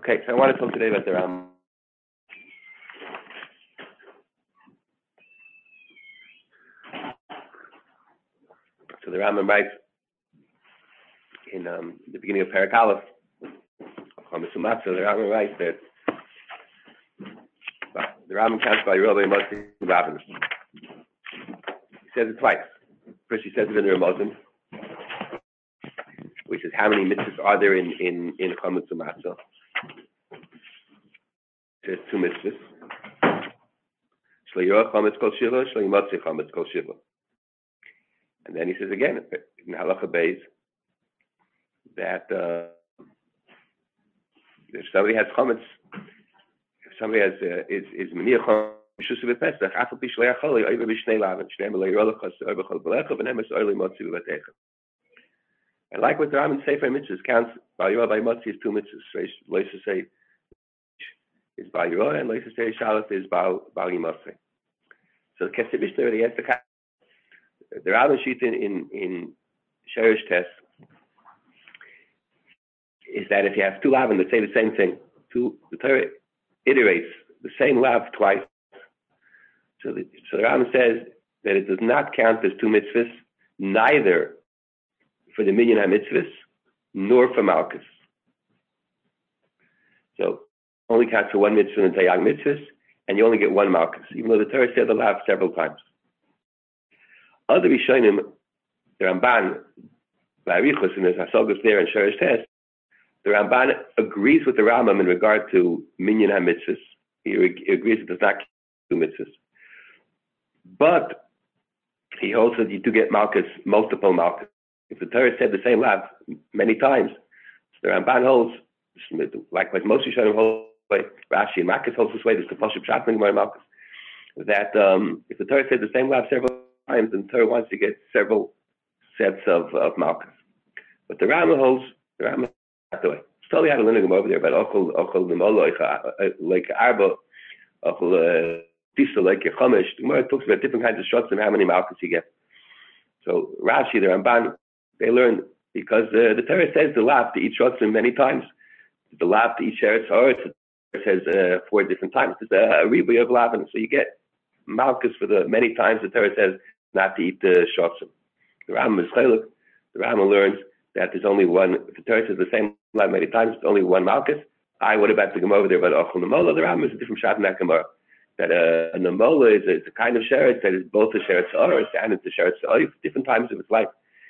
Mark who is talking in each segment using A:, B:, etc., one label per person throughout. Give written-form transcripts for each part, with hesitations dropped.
A: Okay, so I want to talk today about the Rambam. So the Rambam writes in the beginning of Perek Aleph, the Rambam writes that the Rambam counts by Rabbi Moshe rabbins. He says it twice. First, he says it in the Ramazim, which is how many mitzvahs are there in Chometz U'Matzah. There's two mitzvahs. Shlo Yorah Chometz Kol Shiva, Shlo Yimotzi Chometz Kol Shiva. And then he says again in Halacha Beis that if somebody has chometz, if somebody has is meniach chometz v'pesach, afal pi shleach choli over b'shnei lavan, shnei melei rolachas over chol b'lecha v'nemes oili motzi v'vatecha. And like what the Rambam Sefer Mitzvahs counts, Bal Yorah by Motzi is two mitzvahs. Lois say is Bal Yorah and Lois say Shalat is Bal Yimotzi. So the Kesef Mishnah already has the Rambam sheet in Sherish Test is that if you have two lavin that say the same thing, the Torah iterates the same lav twice. So the Rambam says that it does not count as two mitzvahs, neither for the minyan ha-mitzvahs nor for malchus. So only counts for one mitzvah in the Tayag mitzvahs, and you only get one malchus, even though the Torah said the lav several times. Other Rishonim, the Ramban, Ba'arichos, and there's Hasagas there in Sherish Test, the Ramban agrees with the Rambam in regard to minyan ha-mitzvahs. He agrees it does not count two mitzvahs. But he holds that you do get malchus, multiple malchus. If the Torah said the same lav many times, so the Ramban holds, likewise most Rishonim hold, Rashi and Makkas holds this way, there's the Pashup Pshat in Malchus, that if the Torah said the same lav several times, then the Torah wants to get several sets of malchus. But the Rambam holds, the Rambam not the way. It's totally out of lineage over there, but Ochel Nemolo, like Arba, Ochel Tisa, like Chomesh. The Gemara talks about different kinds of shots and how many malchus you get. So Rashi, the Ramban, they learn because the Torah says the lav to each shotzim many times. The lav to each eretz haaretz, it says 4 different times. There's a ribuy of lavin, so you get malchus for the many times the Torah says not to eat the shotzim. The Rambam is chaylik. The Rambam learns that there's only one. If the Torah says the same lav many times, it's only one malchus. What about the Gemara over there? But Ochel Nemola, the Rambam is a different shot in that Gemara. That a Nemola is a kind of sheretz that is both a sheretz haaretz and it's a sheretz oif. Different times of its life.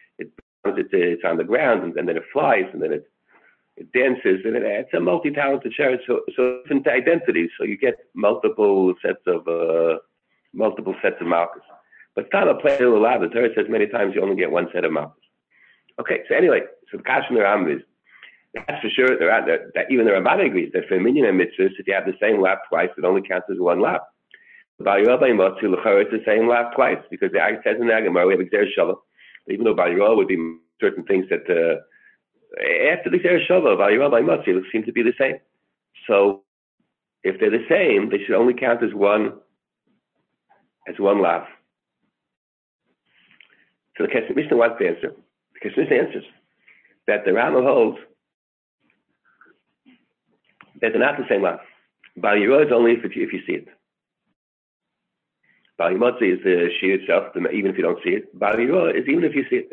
A: It's on the ground, and then it flies, and then it dances, and it's a multi-talented sheretz, so different identities. So you get multiple sets of malchus. But it's not a play of lav. The Torah says many times you only get one set of malchus. Okay, so anyway, so the Kash in the Rambam is that's for sure that even the Ramban agrees that for minyan and mitzvahs, if you have the same lav twice, it only counts as one lav. Bal Yorah by Motzi l'chara it's the same lav twice because the Ag says in the Gemara we have Gzeir Shavah. Even though Bal Yorah would be certain things that after the Gzeir Shavah, Bal Yorah by Motzi seem to be the same. So if they're the same, they should only count as one lav. So the Kesef Mishnah wants to answer. The Kesef Mishnah answers that the Rambam holds that they're not the same lav. Bal Yorah is only if you see it. Bal Yimotzi is the shear itself, even if you don't see it. Bal Yorah is even if you see it.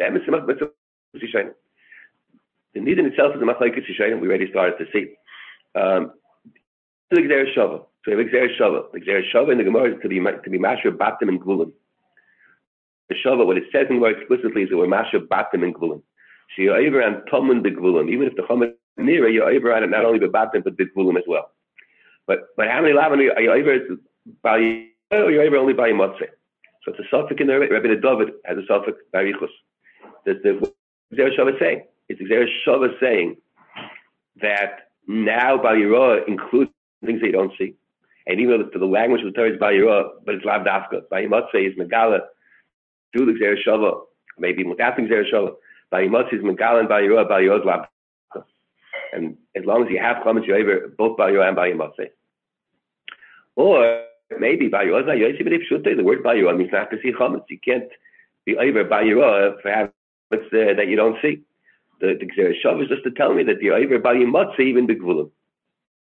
A: The Nidin itself is a machlokes Yishayin. We already started to see. The Gzeir Shavah. So we have Gzeir Shavah. The Gzeir Shavah in the Gemara is to be masher batim and gvulim. The Shavah, what it says in the Gemara explicitly is that we're masher batim and gvulim. So you're over on tomen the gvulim. Even if the chomer near you're over on it not only the batim but the gvulim as well. But how many lavin are you over Bal Yorah? You're able only by Motzei. So it's a suffix in there. Rabbi David has a suffix Barichus. The Gzeir Shavah saying. It's Gzeir Shavah saying that now Bal Yorah includes things that you don't see. And even though the language of the Torah is Bal Yorah, but it's Lav Dafka. Bal Motzei is Megala through the Gzeir Shavah, maybe without the Gzeir Shavah. Bal Motzei is Megala and Bal Yorah is Lav Dafka. And as long as you have comments, you're able both Bal Yorah and Bal Motzei. Or maybe Bal Yorah is not Yosef, but if the word Bal Yorah means not to see chametz. You can't be over Bal Yorah for having that you don't see. The Gzeir Shavah is just to tell me that you're over Bal Yimotzi even the gvulim.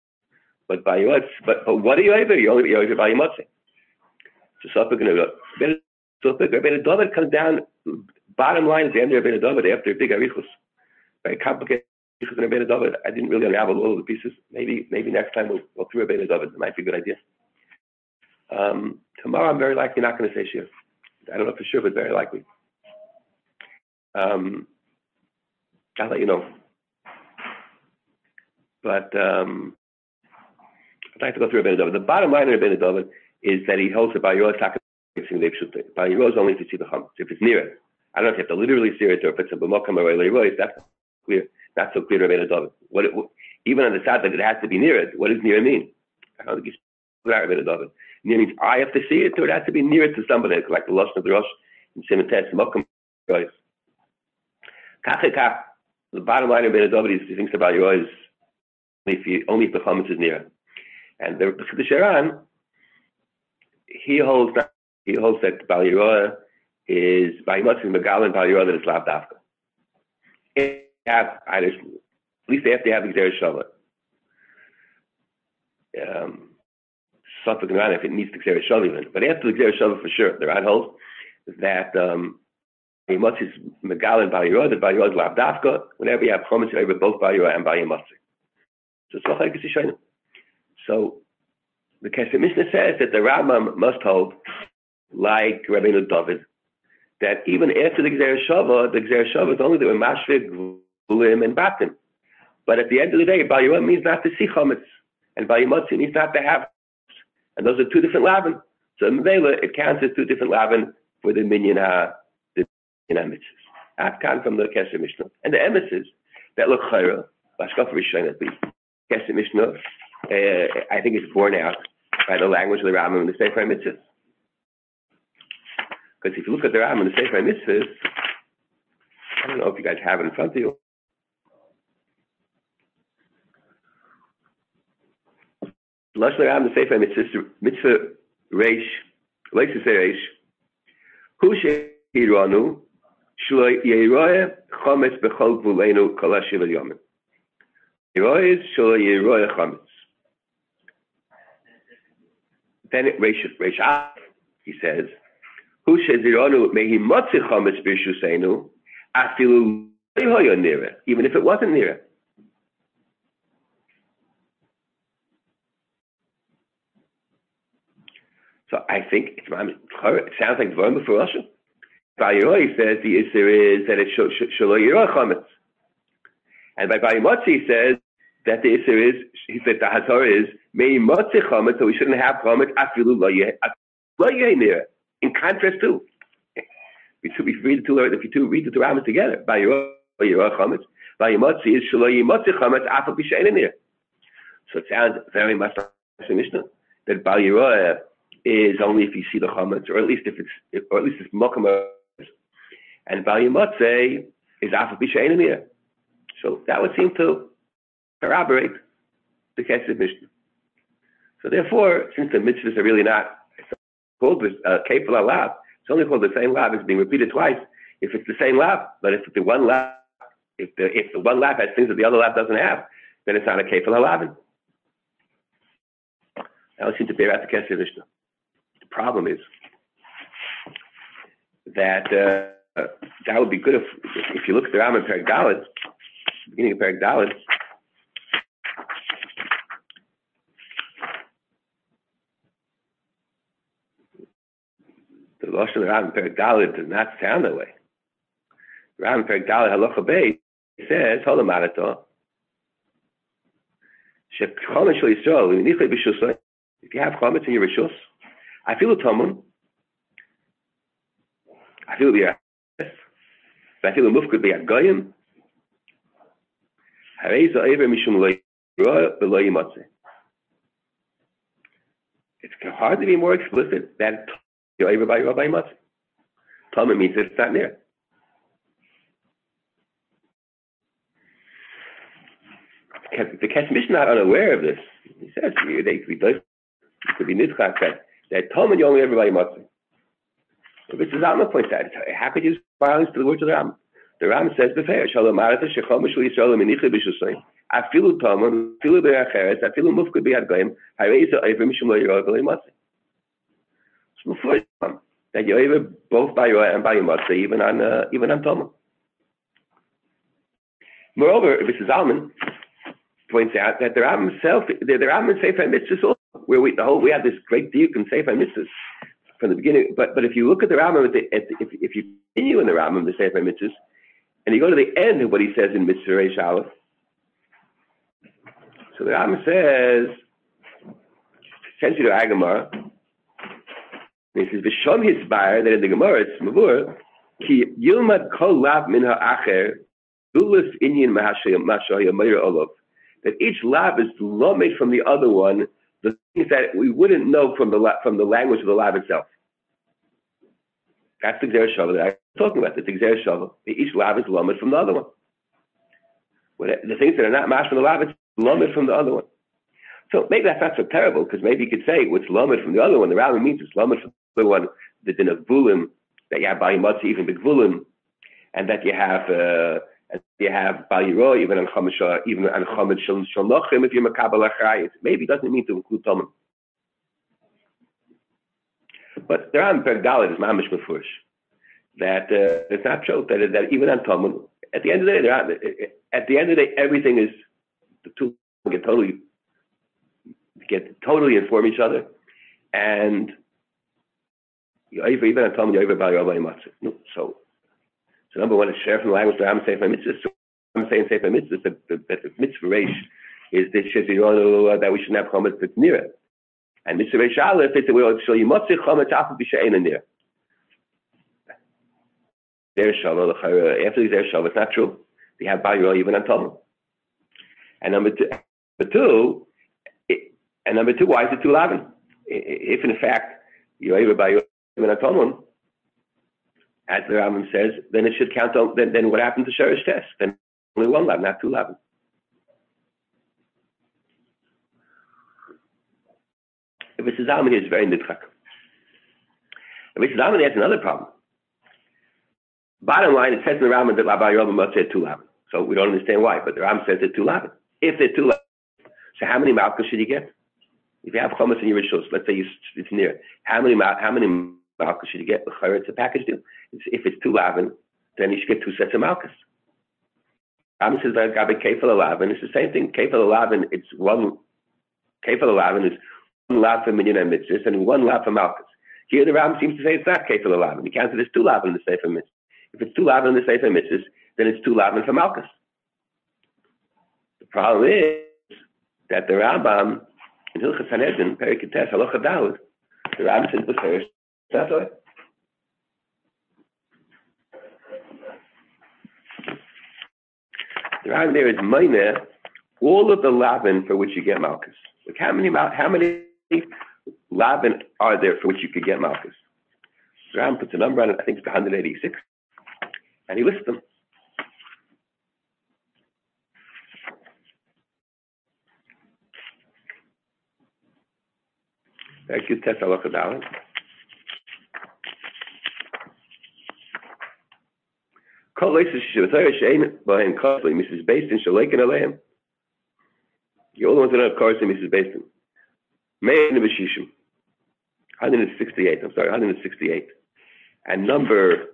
A: But by you, but what are you over? You're over by your motzei. So Suffolk and Rabbeinu David comes down. Bottom line is the end of Rabbeinu David after a big arichus. Very complicated arichus in Rabbeinu David. I didn't really unravel all of the pieces. Maybe next time we'll go through Rabbeinu David. It might be a good idea. Tomorrow I'm very likely not going to say shir. I don't know for sure, but very likely. I'll let you know. But I'd like to go through Rabbeinu David. The bottom line of Rabbeinu David is that he holds that by your attack, by your is only if you see the chametz. If it's near it, I don't know if you have to literally see it or if it's a b'mokam or a that's clear. Not so clear Rabbeinu David. Even on the side that it has to be near it, what does near mean? I don't think it's clear Rabbeinu David. Near means I have to see it, or it has to be near it to somebody, like the Lashon of the Rosh in Siman Tes Mokam. The bottom line of Rabbeinu David is he thinks about your is only if the chametz is near it. And the Sharan, he holds that Bal Yeroah is by Yimatzi Megal and Bal Yeroah that it's lav dafka. At least they have to have Gzeres Shavah. Suffolk and Ran if it needs the Gzeres Shavah even. But after the Gzeres Shavah for sure, the Ran holds that Yimatzi is Megal and Bal Yeroah, that Bal Yeroah is lav dafka. Whenever you have chametz, you have both Bal Yeroah and Bal Yimatzi. So it's not like it's a So the Kesef Mishnah says that the Rambam must hold, like Rabbeinu David, that even after the Gzeres Shavah is only the Mashvik, Gulim, and Batim. But at the end of the day, Bal Yeroah means not to see chametz, and Bal Yimatzi means not to have. And those are two different lavin. So in Mevela, it counts as two different lavin for the minyan mitzvahs. Afkan from the Kesef Mishnah. And the emisses that look chayra, Bashkaf Rishon at least. Kesef Mishnah, I think it's borne out by the language of the Rambam and the Sefer Mitzvahs. Because if you look at the Rambam and the Sefer Mitzvahs, I don't know if you guys have it in front of you. Lashon Rambam, the Sefer Mitzvah Reish, Leisus Reish, Hu She'iranu, Shlo Yeroeh Chometz B'chol Gvuleinu Kol HaShiv Yomim. Yeroeh Shlo Yeroeh Chometz. Then Reish he says, Hu She'iranu Mehi Motzi Chometz B'Shuseinu Afilu Lehoyo Nira, even if it wasn't Nira. So I think it sounds like Dvarim for Russia. By Yeroeh says the Isser is that it's Shelo Yeroeh Chometz. And by Bayimotzi he says that the Isser is, he said the Hazor is, Mei Motzi Chometz, so we shouldn't have Chometz, Afilu Lo Yeh Nira. In contrast to, if you read the two Ramas together, by Yeroeh Chometz, Bayimotzi is Shelo Yemotzi Chometz, Afilu B'She'en Nira. So it sounds very much like the Mishnah, that Bal Yeroeh is only if you see the chametz, or at least it's mokum, and Bal Yimatze is afal b'she'ein nira. So that would seem to corroborate the Kesef Mishnah. So therefore, since the mitzvahs are really not called kefil alav, it's only called the same lav. It's being repeated twice. If it's the same lav, but if the one lav, if the one lav has things that the other lav doesn't have, then it's not a kefil alavin. That would seem to bear out the Kesef Mishnah. The problem is that that would be good if you look at the Rambam in Perek Daled, beginning of Perek Daled, the Lashon of the Rambam in Perek Daled does not sound that way. The Rambam in Perek Daled Halacha Beit says, "Hold on, Marato. Shechomesh Shel Yisrael, if you have chometz in your rishus, I feel a tomun. I feel the I feel a mufkud be a goyim. Harei zo'ever mishum lo yirah v'lo yimatzeh. It's hard to be more explicit than zo'ever by yirah by yimatzeh. Tomun means that it's not near. The Kesef Mishnah is not unaware of this. He says they could be nitzchak that Talmud you only ever by Yimatzi. But this is Alma points out. How could you use violence to the words of the Ram? The Ram says, "Befeir Shalom Arata Shechomesh Yisrael Minicha B'Shusayim." Afilu Tomon, Afilu Be'acheres, Afilu Mufkud Be'ad Goyim, Hareza Oiver Mishum Lo Yorah B'Lei Matzeh. It's before that you over both by Yorah and by Matzeh, even on Tomon. Moreover, Mrs. Alman points out that the Rambam himself, the Rambam in Sefer Mitzvahs also, where we have this great diuk in Sefer Mitzvahs from the beginning. But if you look at the Rambam, if you continue in the Rambam, the Sefer Mitzvahs, and you go to the end of what he says in Mitzvah Reish Aleph, so the Rambam says, sends you to Agamar, and he says, "V'shom hisbar," that in the Gemara it's Mavur, ki yilmad kol lav min ha'acher, dulif inyan mashayah meir olav. That each lav is lomed from the other one, the things that we wouldn't know from the language of the lav itself. That's the Gzera Shava that I'm talking about. That's the Gzera Shava. Each lav is lomed from the other one. The things that are not mashed from the lav, it's lomed from the other one. So maybe that's not so terrible, because maybe you could say what's lomed from the other one. The Rambam means it's lomed from the other one, the din of vulim, that you have Bali Matzah, even big vulim, and that you have Bali Yiro, even on Chomesh Shalnochim, if you're Makabal Achrayis. Maybe it doesn't mean to include Tomim. But the Rambam Perek Dalet is mamish mefurish that it's not true that even on Tomim, at the end of the day, everything is the two get totally inform each other, and even on Talmud, you're over by Rabbi Matzah. So number one is share from the language that I'm saying for mitzvahs. So I'm saying say for mitzvahs that the mitzvah reish is this that we shouldn't have chometz that's near it, and mitzvah reish aleph is that we will show you motzei chometz after b'she'ena near. There's shava after there's shava. It's not true. They have by even on Talmud. And number two, why is it 211? If in fact you're able by even on Talmud, as the Rambam says, then it should count on. Then what happened to Sherish test? Then only 1 lab, not 211. If it's Zalman here, it's very nidchak. If it's Zalman, has another problem. Bottom line, it says in the Rambam that Rabbi Yovam must say 211. So we don't understand why, but the Rambam says it's 211. If they're 211, so how many malchus should you get? If you have chometz in your rishos, let's say it's near, how many malchus should you get? It's a package deal. If it's 211, then you should get 2 sets of malchus. Rambam says that Gabi Kefal 11, it's the same thing. Kefal 11, it's one. Kefal 11 is 1 lab for minyan and mitzvahs and 1 lab for malchus. Here the Rambam seems to say it's not Kefal 11. He counts it as 2 lab in the Sefer Mitzvahs. If it's 2 lab in the Sefer Mitzvahs, then it's 2 lab for malchus. The problem is that the Rambam in Hilchas Sanhedrin, Perek Tes, Halacha Daled, the Rambam says the first. That's all. The Rambam there is minor all of the labin for which you get malchus. Like how many labin are there for which you could get malchus? The Rambam puts a number on it. I think it's 186, and he lists them. Perek Tes, Halacha Daled. Kol leisas shevatayr shein b'hem kosli Mrs. Basin shalekin aleim. You all the ones that have cars in Mrs. Basin. Mein b'shishim. 168. I'm sorry, 168. And number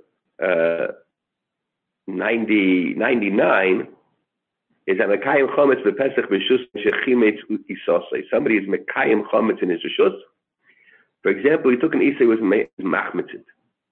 A: 99 is that mekayim chometz b'pesach b'shus shechimetz isosay. Somebody is mekayim chometz in his rishus. For example, he took an isay was machmetzit.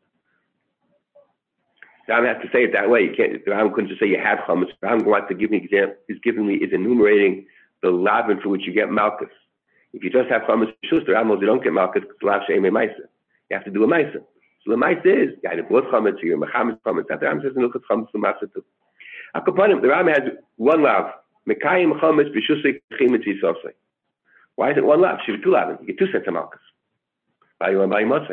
A: The Rambam has to say it that way. You can't. The Rambam couldn't just say you have chametz. The Rambam wants to give me an example. Is enumerating the lavin for which you get malchus. If you just have chametz shus, the Rambam you don't get malchus because lav she'em ma'isa. You have to do a ma'isa. So the ma'isa is you either bought chametz or you're mechametz chametz. That the Rambam says in Hilchos chametz l'ma'asa too. Akapanim, the Rambam has 1 lav. Mekayim chametz b'shusay chimetz yisosay. Why is it 1 lav? Should be 2 lavin. You get 2 sets of malchus. By you and by matzah.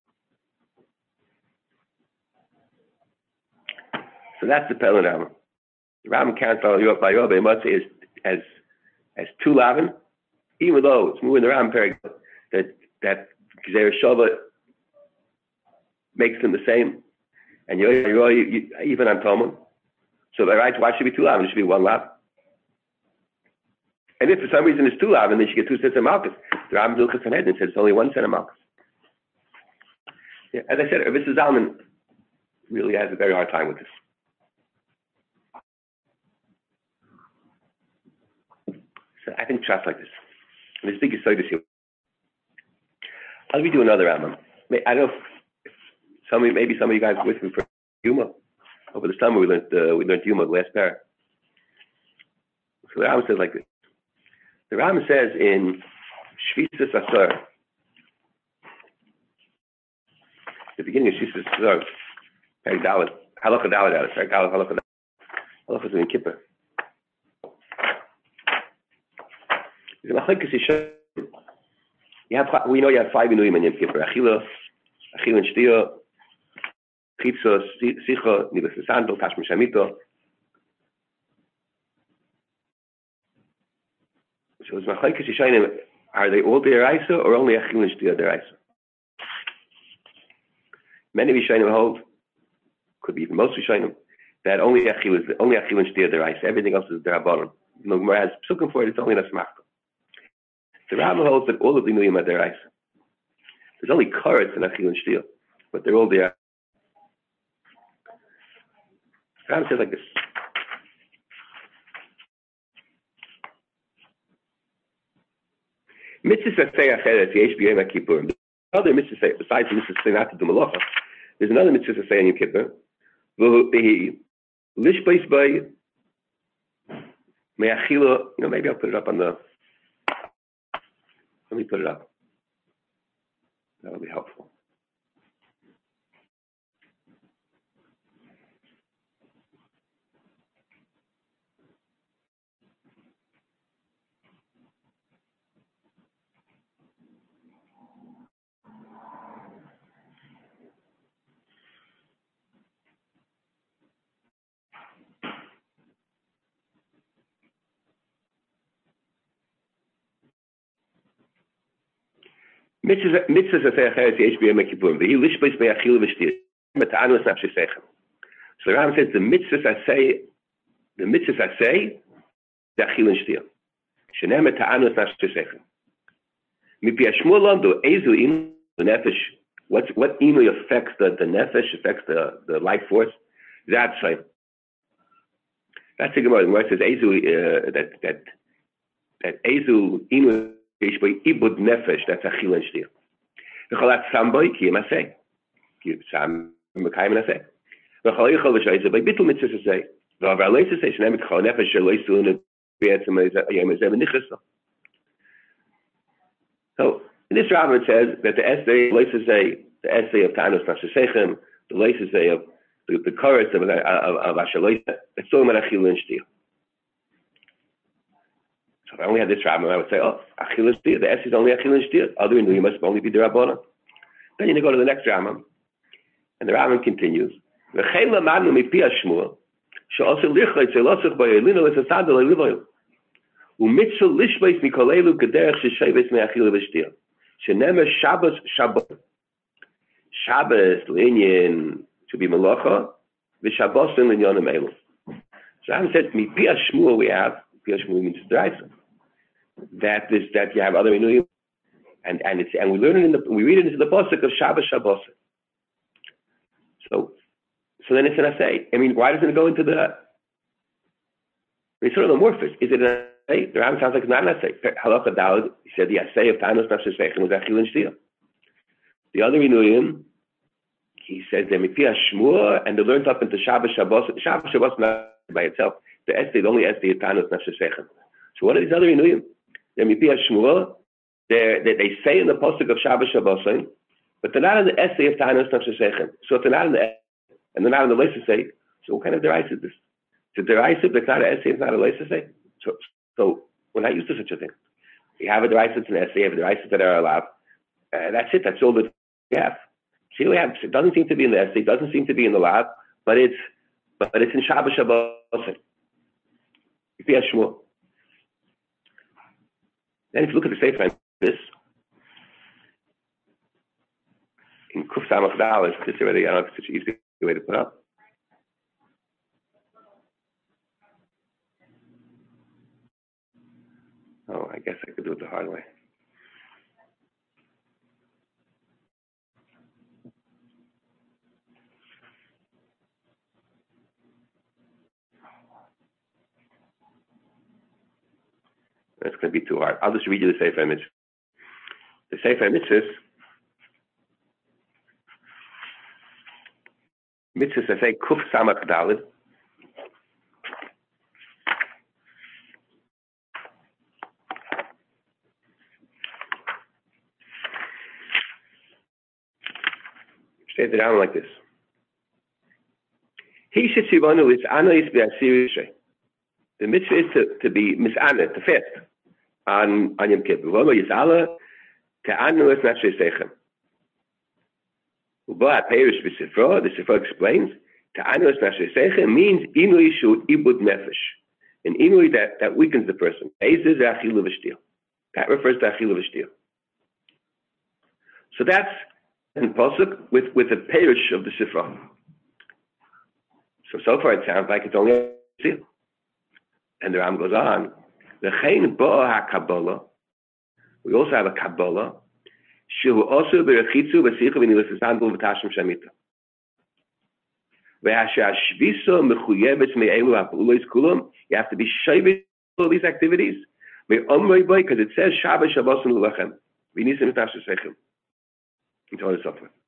A: So that's the Pelin Rambam. The Rambam counts by Yob Matzah as 2 lavin, even though it's moving the Rambam Perek that Gzera Shava makes them the same, and you even on Talmud. So by right, why should it be 2 lavin? It should be 1 lav. And if for some reason it's 2 lav, and then you get 2 sets of malchus, the Rambam Hilchos Sanhedrin said it's only 1 set of malchus. Yeah, as I said, Mrs. Zalman really has a very hard time with this. So I think trust like this. And this big is here. How do we do another Rambam? I don't know if maybe some of you guys were with me for Yuma. Over the summer we learned Yuma, the last pair. So the Rambam says like this. The Rambam says in Shvisas Asar, the beginning of Shvisas Asar, Perek Dalet, Halacha Dalet, Perek Dalet, Halacha Dalet, Halacha is in Kippur. We know you have 5 Inuim in Yom Kippur: Achila and Shtia, Chitzos, Sicha, Nibas Sandal, Tashma Shamito. So is Machlekes Yishayim, are they all deraisa or only Achila and Shtia deraisa? Many Yishayim hold, could be even most Yishayim, that only Achila and Shtia deraisa. Everything else is derabanan. No more has psukim for it. It's only nasmachta. The Rambam holds that all of the Nuyim are deraisa. There's only karetz and Achil and Shtil, but they're all there. The Rambam says like this. Mitzvah say acheret yesh b'yom HaKippur. Other mitzvah say, besides the mitzvah say not to do malacha, there's another mitzvah say on Yom Kippur. V'hu lishbeis by me'achila. Maybe I'll put it up on the. Let me put it up. That'll be helpful. Mitzvah Zafeh Yesh B'Yom HaKippurim. V'hi lishbeis be'achil v'shtir. Mata'anu es nafshe sechem. So the Rambam says the mitzvahs I say, the achil and shtir. Shenem mata'anu es nafshe sechem. Mipi Hashmuel do ezu inu the nefesh. What inu affects the nefesh, affects the life force? That's right. That's the Gemara. The Gemara says ezu that ezu inu. Ibud nefesh, that's achil and shtir. V'cholat samboy ki emasei. Ki sam mekayim nasei. V'chol yichol v'shoyze by bitul mitzvah say. V'avar lois say shneim etchol nefesh shel lois unu b'etzem yom ezeh v'nichas. So in this Rambam it says that the essay lois say the essay of Tanos Nafshesechem, the lois say of the chorus of Asher lois, it's so much achil and shtir. So if I only had this Rambam, I would say, Achil and Shtir. The S is only Achil and Shtir. Other Inuyim must only be D'Rabbanan. Then you go to the next Rambam, and the Rambam continues. V'chein lamanu mipi Hashmuel, she'oseh lichleitz elosech b'yelinu l'sasad l'livoyel. U'mitzvah lishbeis mikolelu k'derech she'sheves me'achil v'shtir. She'nemer Shabbos Shabbat. Shabbos l'inyan to be Melacha, v'Shabbos l'inyanim elu. So Rambam said, mipi Hashmuel we have, mipi Hashmuel means D'Raisa. That you have other Inuyim, and we learn it we read it into the pasuk of Shabbos Shabbos. So then it's an assay. I mean, why doesn't it go into the? It's sort of amorphous. Is it an assay? The Rambam sounds like it's not an assay. Halacha Dalet, he said the assay of Tanos Nafshesechem was Achil and Shtir. The other Inuyim, he says they're Mipi Hashmuel, and they learned up into Shabbos Shabbos. Shabbos Shabbos not by itself. The essay, the only essay of Tanos Nafshesechem. So what are these other Inuyim? They're Mipi Hashmuel. They say in the pasuk of Shabbos Shabbosin, but they're not in the essay of Tanos Nafshesechem. So if they're not in the essay, and they're not in the Leis say, so what kind of deraisa is this? It's a deraisa, but it's not an essay, it's not a Leis say. So we're not used to such a thing. You have a deraisa, it's an essay, you have a deraisa that are allowed. That's it, that's all that we have. See, we have, it doesn't seem to be in the essay, it doesn't seem to be in the lab, but it's in Shabbos Shabbosin. Mipi Hashmuel. Then if you look at the Sefer and this, in Kuf Samach Dalet, this already, I don't know if it's such an easy way to put up. Oh, I guess I could do it the hard way. That's going to be too hard. I'll just read you the Sefer Mitzvah. The Sefer Mitzvahs, I say, Kuf Samach Dalid. Say it down like this. He should see one who is Anais Be'asir. The mitzvah is to be mis'ana, to fast on Yom Kippur. V'lo Yis'ala Te'anu Es Nashei Sechem. U'ba HaPerush B'Sifra, the Sifra explains, Te'anu Es Nashei Sechem means Inui Shu Ibud Nefesh. An Inui that weakens the person. Eizeh Achilu V'Shtil. That refers to Achilu V'Shtil. So that's in Pasuk with the Perush of the Sifra. So far it sounds like it's only a seal. And the Ram goes on. V'chein ba'a ha'kabbalah. We also have a Kabbalah. Shehu also berechitzu v'sichu v'nilas v'sandul v'tashem shemita. V'hasher hashvisa mechuyeves me'elu ha'pulos kulam. You have to be shayvish all these activities. Me'omrei boy, because it says Shabbos Shabbos l'lechem. V'nisim v'tashem sechem. And so on and so forth.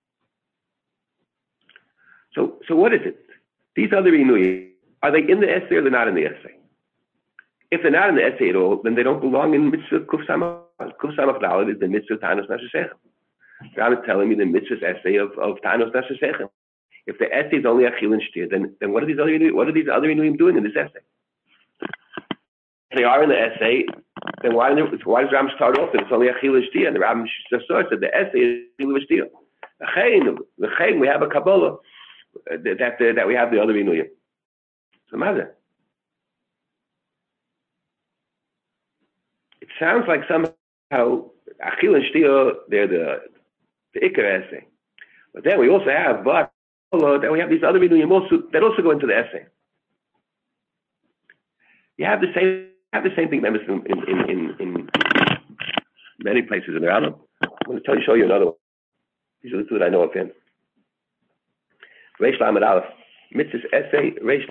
A: So what is it? These other inuyim, are they in the essay or they're not in the essay? If they're not in the essay at all, then they don't belong in mitzvah kuf samach. Kuf samach daled is the mitzvah tanos nashesechem. God is telling me the mitzvah's essay of tanos nashesechem. If the essay is only achil and shtir, then what are these other inuyim doing in this essay? If they are in the essay, then why does Ram start off that it's only achil and shtir? And the Ram just starts that the essay is achil and shtir. L'chein, we have a Kabbalah that we have the other inuyim. So matter. It sounds like somehow achil and shtir they're the ikar essay, but then we also have that we have these other inuyim also that also go into the essay. You have the same thing members in many places in the Rambam. I'm going to show you another one. These are the two that I know of him. Reish Lamed Aleph, mitzvah's essay, Reish.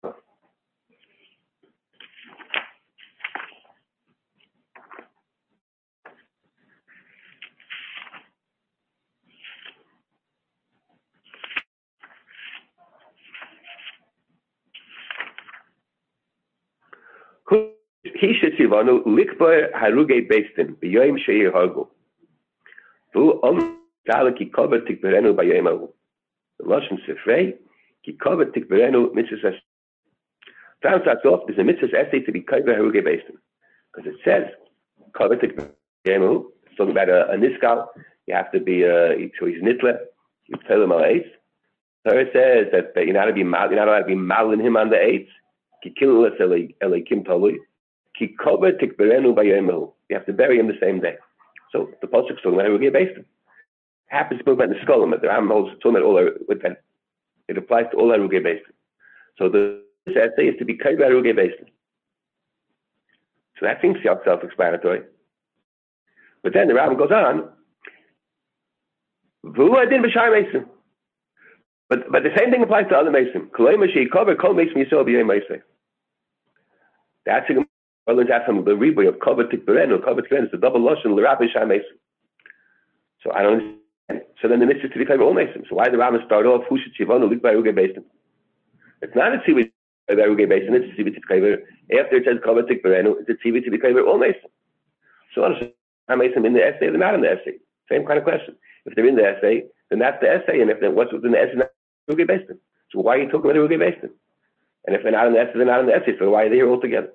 A: He should see one likbar haruge beistin b'yoyim sheir hargu. Vu dala ki kover tikberenu b'yoyim haru. The Lashon Sifrei ki kover tikberenu mitzvahs. Sounds off is a mitzvah's essay to be kover haruge beistin because it says kover tikberenu. It's talking about a niskal. You have to be so he's nitler. You tell him al eitz. So it says that you're not allowed to be mal in him on the eitz. Ki kilu elikim talui. You have to bury him the same day. So the pasuk is talking about Harugei Beistim. Happens to be about the Skolim, but the Ram holds talking about all with that. It applies to all Harugei Beistim. So the essay is to be Kaiba Harugei Beistim. So that seems self-explanatory. But then the Ram goes on. But the same thing applies to other Mesim. That's a the riboy of kovet tikberenu. Kovet tikberenu is the double lashon l'rabbi shai mesim. So I don't understand. So then the mitzvah is to be covered all mesim. So why the Rambam start off who should tzivonu lik by Harugei Beistim? It's not a tzivah by Harugei Beistim. It's a tzivah to be covered after it says kovet tikberenu. It's a tzivah to be covered all mesim. So what is mesim in the essay? They're not in the essay. Same kind of question. If they're in the essay, then that's the essay. And if they're what's within the essay, not Harugei Beistim. So why are you talking about Harugei Beistim? And if they're not in the essay, they're not in the essay. So why are they here all together?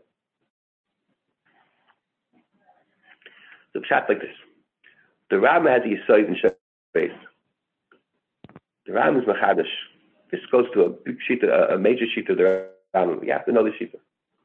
A: The pshat like this. The Ram has a yisoid in space. The Ram is machadash. This goes to a big sheet, a major sheet of the Ram. You have to know the sheet.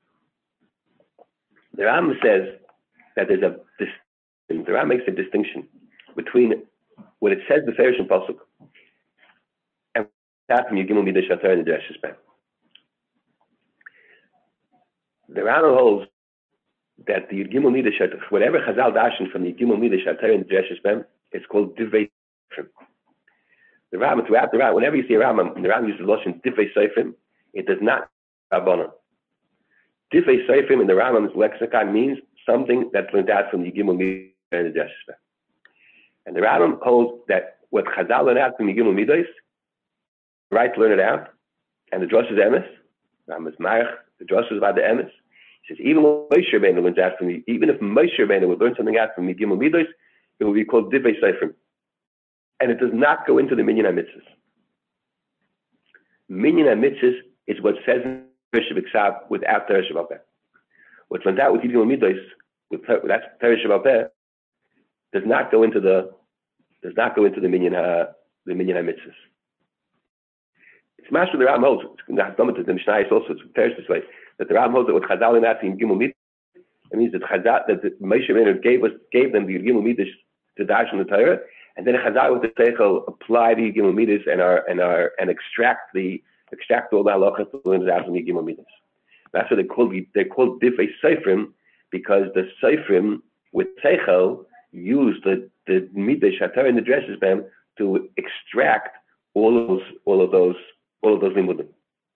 A: The Ram says that there's the Ram makes a distinction between what it says the Ferish and Pasuk and that from Yigimel Midash Atar and the Dresh Spam. The Ram holds that the Gimel Midas, whatever Chazal dashen from the Gimel Midas Torah and the Dreshes Bem, it's called Divrei Seifrim. The Rambam, throughout the Rambam, whenever you see a Rambam, the Rambam uses the Lashon Divrei Seifrim, it does not Rabbanon. Divrei Seifrim in the Rambam's lexicon means something that's learned out from the Gimel Midas and the Dreshes Bem. And the Rambam holds that what Chazal learned out from the Gimel Midas, right to learn it out, and the Drosh is Emes, Rambam is Marach, the Drosh is about the Emes. He says, even Moshe Rabbeinu learns out from even if Moshe Rabbeinu would learn something out from the Gimel Midas, it will be called Divrei Seifrim. And it does not go into the Minyan HaMitzvahs. Minyan HaMitzvahs is what says in Torah Shebiksav without Torah Shebal Peh. What's learned out with Gimel Midas, that's Torah Shebal Peh, does not go into the Minyan HaMitzvahs. It's much what the Ram holds. The Mishnah is also compares this way that the Ram holds that what Chazal and Nasi in Gimel Midas, it means that Moshe Rabbeinu gave them the Gimel Midas to dash in the Torah, and then Chazal with the Seichel apply the Gimel Midas and extract all the halachas to learn out from the Gimel Midas. That's what they're called Divrei Seifrim, because the Seifrim with Seichel use the Midas Torah and the Dresses Bem to extract all of those limudim.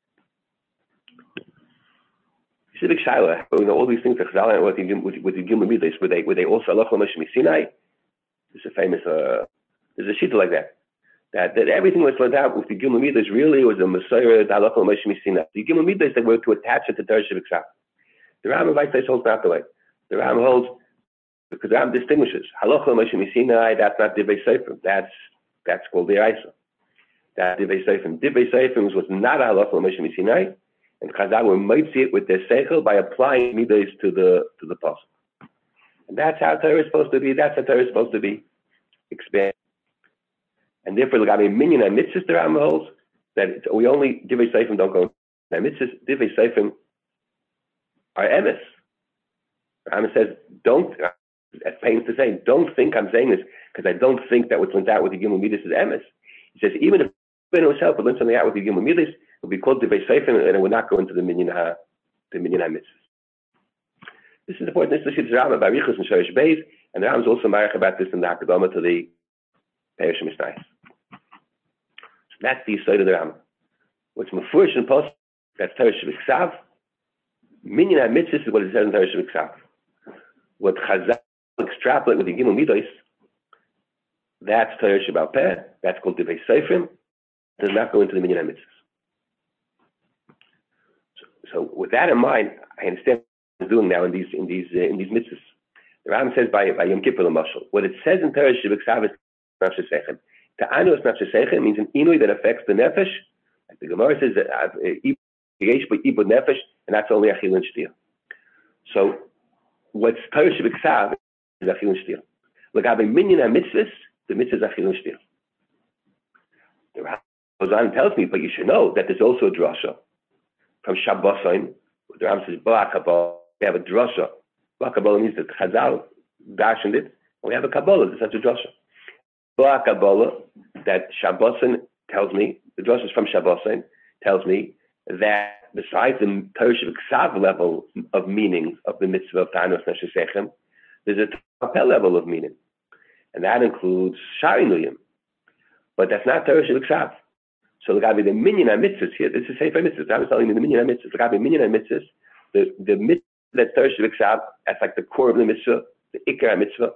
A: Civic Shaila, all these things that Chazal and with the Gimel Midas, were they also halacha l'Moshe Sinai? There's a famous there's a shita like that everything was learned out with the Gimel Midas really was a Messiah halacha l'Moshe Sinai. The Gimel Midas they were to attach it to Torah Shebiksav. The Rambam Vaytais holds not the way. The Rambam holds because the Rambam distinguishes halacha l'Moshe Sinai. That's not Divrei Seifrim. That's called the Isa. That Divrei Seifrim. Divrei Seifrim was not a halacha l'Moshe Sinai, and Chazal were might see it with their seichel by applying midas to the pasuk. And that's how Torah is supposed to be. That's how Torah is supposed to be expanded. And therefore, Minyan HaMitzvahs, the Rambam holds that we only Divrei Seifrim don't go. Mitzvahs, Divrei Seifrim are emes. The Rambam says, don't. As pains to say, don't think I'm saying this because I don't think that what's learned out with the Gimel Midas is emes. He says even if Ben himself would learn something out with the Gimel Midas, it would be called Divrei Seifrim, and it would not go into the Minyan HaMitzvahs. This is important. This is the Rambam by Richush and Shorish Beis, and the Rambam is also married about this in the Hakadama to the Perush Mishnayos. So that's the side of the Rambam. What's Mefurish and Post, that's Torah Shebiksav. Minyan HaMitzvahs is what it says in Torah Shebiksav. What Chazal extrapolate with the Gimel Midas, that's Torah Shebal Peh, that's called Divrei Seifrim, does not go into the Minyan HaMitzvahs. So with that in mind, I understand what he's doing now in these mitzvahs. The Rambam says by Yom Kippur L'Mashal, what it says in Torah Shebiksav is Nafshe Sechem. Ta'anu es Nafshe Sechem means an inui that affects the nefesh. Like the Gemara says that Yesh Ibud Nefesh, and that's only Achil and Shtir. So what's Torah Shebiksav is Achil and Shtir. L'gabe Minyan HaMitzvahs, the mitzvah is Achil and Shtir. The Rambam goes on and tells me, but you should know that there's also a drasha from Shabbosaim. The Rambam says, Ba'ah Kabbalah, we have a drasha. Ba'ah Kabbalah means that Chazal dashed it, and we have a Kabbalah, there's such a drasha. Ba'ah Kabbalah, that Shabbosaim tells me, the drasha is from Shabbosaim, tells me that besides the Torah Shebiksav level of meaning of the mitzvah of Ta'anos Nafshe Sechem, there's a Tapel level of meaning. And that includes Shari Nuyim. But that's not Torah Shebiksav. So the Minyan HaMitzvahs here, this is Sefer Mitzvahs. I was telling you the Minyan HaMitzvahs. The Minyan HaMitzvahs, the mitzvah that Torah Shebiksav, that's like the core of the mitzvah, the Ikar HaMitzvah.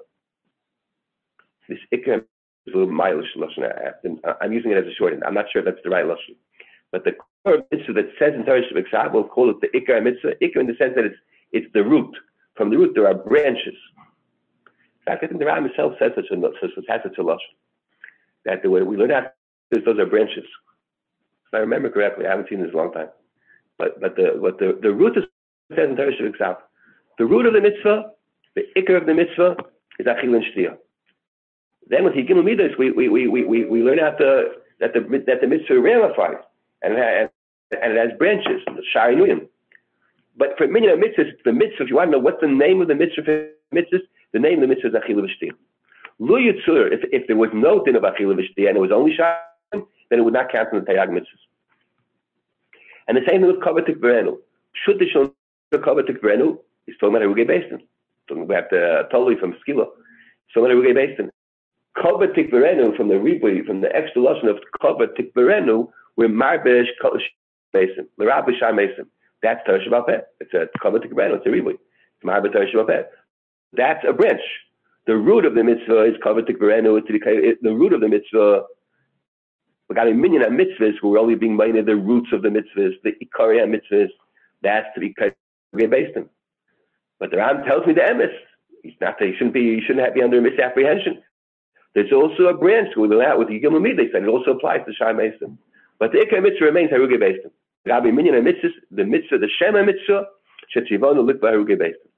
A: This Ikar is a little mild lashon. I'm using it as a shorthand. I'm not sure if that's the right lashon. But the core of the mitzvah that says in Torah Shebiksav, we'll call it the Ikar HaMitzvah. Ikar in the sense that it's the root. From the root there are branches. In fact, I think the Rambam himself says such a lashon. That the way we learn out, those are branches. If I remember correctly, I haven't seen this in a long time. But the root is says in Torah Shebiksav. The root of the mitzvah, the ikar of the mitzvah, is achil and shtia. Then with Gimel Midas, we learn out that the mitzvah ramifies and it has branches, the Shari Nuyim. But for Minyan HaMitzvahs, the mitzvah, if you want to know what's the name of the mitzvah for mitzvahs, the name of the mitzvah is achil and shtia. Lu Yitzur, if there was no din of achil and shtia and it was only Shari, then it would not count in the Tayag mitzvahs. And the same thing with Kavatik Berenu. Should the Shon Kavatik Berenu, He's talking about Erugei Beis Din. Talking about totally from Skila. So about Erugei Beis Din. Kova Tikberenu from the Ribui, from the extra lesson of Kova Tikberenu, we're Marbesh Beis Din. L'Rabbi Shai Mesim. That's Torah Shabbat Peh. It's a Kova Tikberenu. It's a Ribui. It's Marbesh Torah Shabbat Peh. That's a branch. The root of the mitzvah is Kova Tikberenu. The root of the mitzvah. We got a minion of mitzvahs. We're only being minded the roots of the mitzvahs, the Ikariya mitzvahs. That's to be based on. But the Ram tells me the emes. He shouldn't be under misapprehension. There's also a branch going out with the Yigam They said it also applies to Shai Mason. But the Ikar mitzvah remains Harugei Beis Din. Rabbi Minyan of mitzvahs, the mitzvah, the Shema mitzvah, Shetzivonu look by Harugei Beis Din.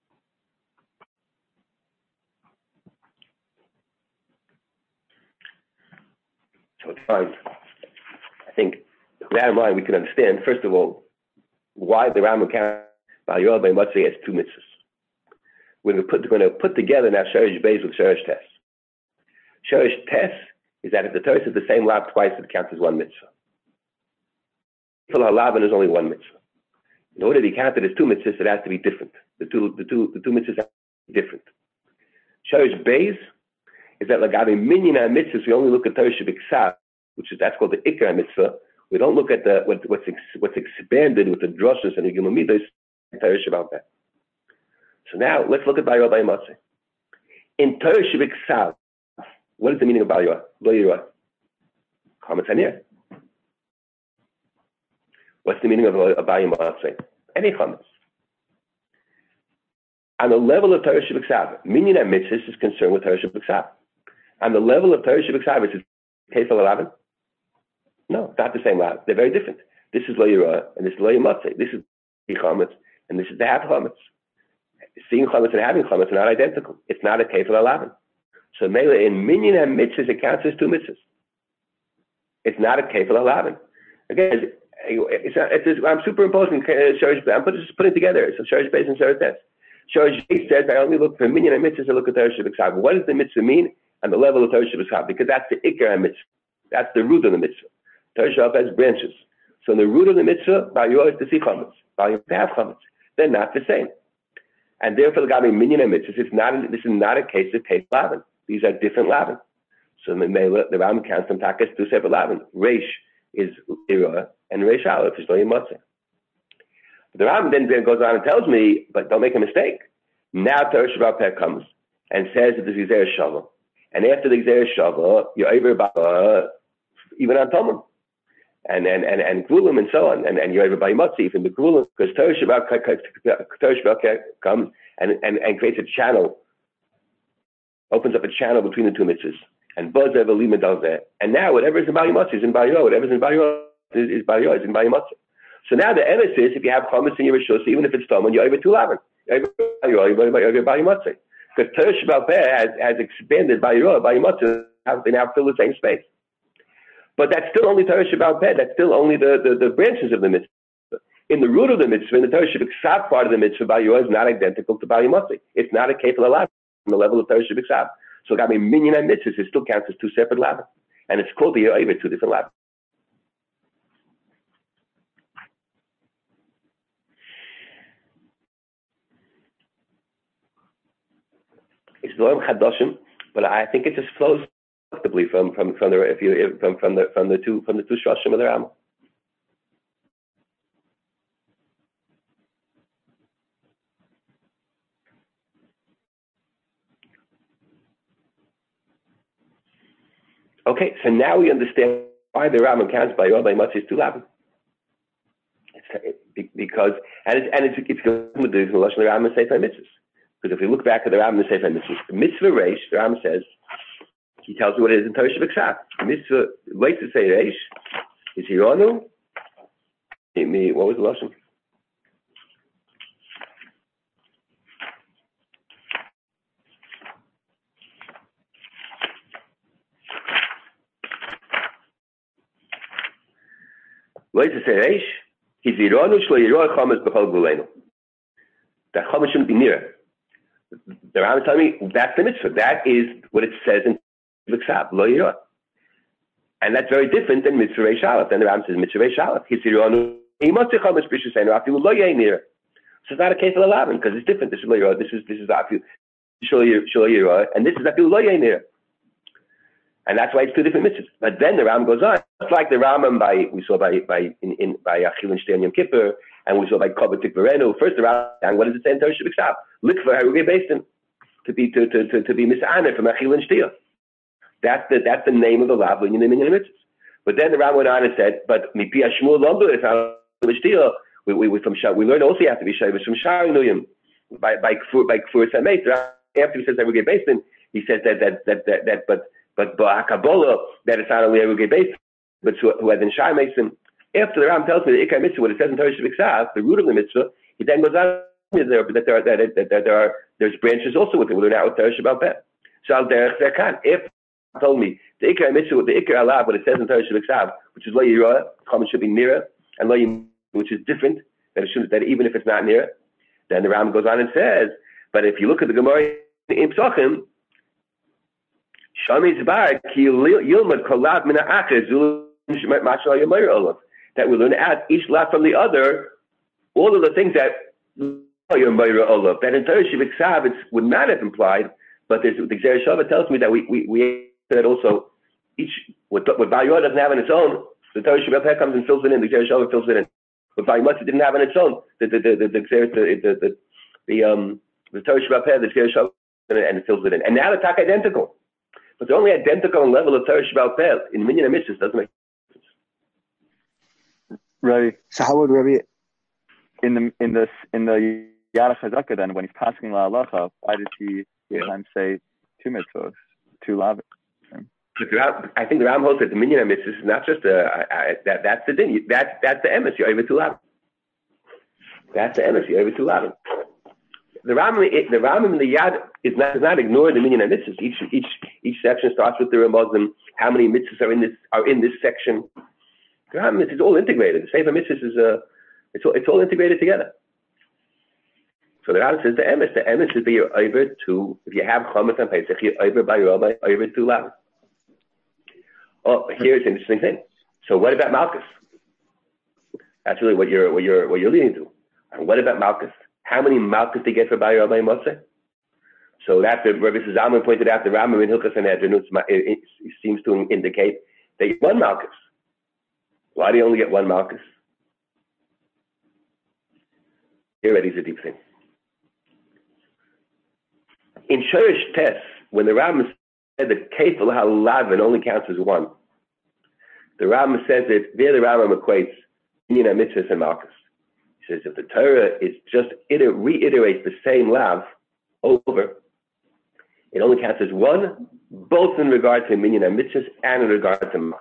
A: So it's fine. I think with that in mind, we can understand, first of all, why the Rambam counts Bal Yoel Bei Matzei as two mitzvahs. We're going to put together now Shorish Beis with Shorish Tes. Shorish Tes is that if the Torah says the same lab twice, it counts as one mitzvah. For Halavan is only one mitzvah. In order to be counted as two mitzvahs, it has to be different. The two mitzvahs have to be different. Shorish Beis is that Lagavi Minyan mitzvahs, we only look at Torah Shebiksav, that's called the Ikar mitzvah. We don't look at what's expanded with the drushes and the Gimel Midos, Torah Shabbat Peh. So now let's look at Bal Yoel Bei Matzei. In Torah Shebiksav, what is the meaning of Bal Yoel? Lo Yirah. Chametz Hanir. What's the meaning of Bal Yoel Matzei? Any chametz. On the level of Torah Shebiksav, Minyan mitzvahs is concerned with Torah Shebiksav. On the level of Torah Shebiksav, is it Kefil Alavan? No, it's not the same lab. They're very different. This is Lo Yirah, and this is Lo Yirah. This is the chametz, and this is the half chametz. Seeing chametz and having chametz are not identical. It's not a Kefil Alavan. So Mela in Minyan mitzvahs, it counts as two mitzvahs. It's not a Kefil Alavan. Again, I'm superimposing Shorish. I'm just putting it together. So Shorish Beis and Shorish Tes. Shorish Beis says I only look for Minyan mitzvahs. I look at Torah Shebiksav. What does the mitzvah mean on the level of Torah Shebiksav? Because that's the Ikar mitzvah. That's the root of the mitzvah. Torah Shabbat has branches. So in the root of the mitzvah, Bal Yoel is to see chametz. Bal Yoel is to have chametz. They're not the same. And therefore, the Gabi Minyan mitzvahs, this is not a case of Kefil Alavan. These are different Lavan. So the Ram counts them takas two separate Lavan. Reish is Ira, and Reish Aleph is Lo Yirah. The Ram then goes on and tells me, but don't make a mistake. Now Torah Shabbat Peh comes and says that there's Gzeira Shava. And after the Gzeira Shava, you're over even on Tomim. And Gulim and so on, and you're able by Motzi, even the Gulim, because Torah Shabbat comes and creates a channel, opens up a channel between the two mitzvahs, and Buzz Ever Lima does that. And now whatever is in Bal Motzi is in Bal Yoel, whatever is in Bal Yoel is Bal Yoel, is in Bal Motzi. So now the emes is if you have chametz in your rishus, even if it's Tomim, you're over two Lavan, you're over Bal Motzi, because Torah Shabbat has expanded Bal Yoel, Bal Motzi, they now fill the same space. But that's still only Torah Shabbat Peh. That's still only the branches of the mitzvah. In the root of the mitzvah, in the Torah Shabbat part of the mitzvah, Bal Yoel is not identical to Bal Motzi. It's not a Kefil Alavan on the level of Torah Shabbat. So it got me Minyan and mitzvahs. It still counts as two separate Lavan. And it's called the Yoel, two different Lavan. It's Noam Chadoshim, but I think it just flows from the two shloshim of the Rambam. Okay, so now we understand why the Rambam counts Bal Yoel Bei Matzei is two Lavan. Because it's going with the lashon of the Rambam Sefer Mitzvahs. Because if we look back at the Rambam Sefer Mitzvahs, the mitzvah reish, the Rambam says. He tells you what it is in Torah Shabbat. Mitzvah, wait to say Reish, is Hironu? What was the lesson? Wait to say Reish, he's Hironu, Shlo Yirah Chametz B'chol Gulenu. That Chametz shouldn't be near. The Rambam is telling me that's the mitzvah. That is what it says in Lo Yirah. And that's very different than Mitzvah Reish Aleph. Then the Ram says Mitzvah Reish Aleph. So it's not a case of Lavin because it's different. This is Loyra. This is Afilu Shoyira, and this is Afilu Loyra. And that's why it's two different mitzvahs. But then the Ram goes on. It's like the Rambam we saw by Achil and Shtei Yom Kippur, and we saw by Kavod Tikvarenu. First the Rambam, what does it say in Torah Shabbat? Look for Haruge Beistin to be mis'aner from Achil and Shtei. That's the name of the lav in the minyan mitzvahs. But then the Ram went on and said, but mipi Shmuel Lomdu is Shtei. We learn also you have to be shavis from Shari Nuyim by Kfur Samet. After he says Haruge Beistin, he says that but Kabbalah, that it's not only a Ruge base, but who has in Shai Mason. After the Ram tells me the Ikar Mitzvah, what it says in Torah Shabbat, the root of the Mitzvah, he then goes on that there's branches also with it. We learn out with Torah Shabbat Peh. So Al Derech Zerkan. If he told me the Ikar Mitzvah, the Ikar Allah, what it says in Torah Shabbat, which is Lo Yirah, Chametz should be nearer, and Lo Yim, which is different, that even if it's not nearer, then the Ram goes on and says, but if you look at the Gemara in Psachim, that we learn out each lot from the other, all of the things that in Torah Shabbat it would not have implied, but the Gzera Shava tells me that we said also each what Bayur doesn't have on its own, the Torah Shabbat comes and fills it in. The Gzera Shava fills it in. What Bayur Matzah didn't have on its own, the Torah Shabbat the Gzera Shava and it fills it in. And now they're identical. But they're only identical in level of Torah Shabbat Peh. In Minyan and Mitzvahs doesn't make sense.
B: Right. So how would Rabbi in the Yad HaChazaka then, when he's passing La Halacha, why did he sometimes say two mitzvahs, two lav?
A: I think the Ram holds that the Minyan and Mitzvahs is not just that's the din. That's the emes. You're over two lav. That's the emes. You're over two lav. The Rambam in the Yad does not ignore the Minyan and Mitzvahs. Each section starts with the Ramaz and how many mitzvahs are in this section. The Rambam is all integrated. The Sefer Mitzvahs is it's all integrated together. So the Rambam says the emes is be your over to, if you have Chometz and Pesach, you're over by your rabbi over to lav. Oh, here's an interesting thing. So what about Malchus? That's really what you're leading to. And what about Malchus? How many Malchus they get for Bayir Rabbi Motzeh? So that's what Rabbi Zalman pointed out. The Rambam in Hilchos Sanhedrin it seems to indicate they get one Malchus. Why do you only get one Malchus? Here already is a deep thing. In Shorish Tes, when the Rambam said that Kefil HaLavin only counts as one, the Rambam says that there the Rambam equates Minyan and Mitzvahs and Malchus. Says if the Torah is just reiterates the same lav over, it only counts as one, both in regard to Minyan and Mitzvahs and in regard to Malchus.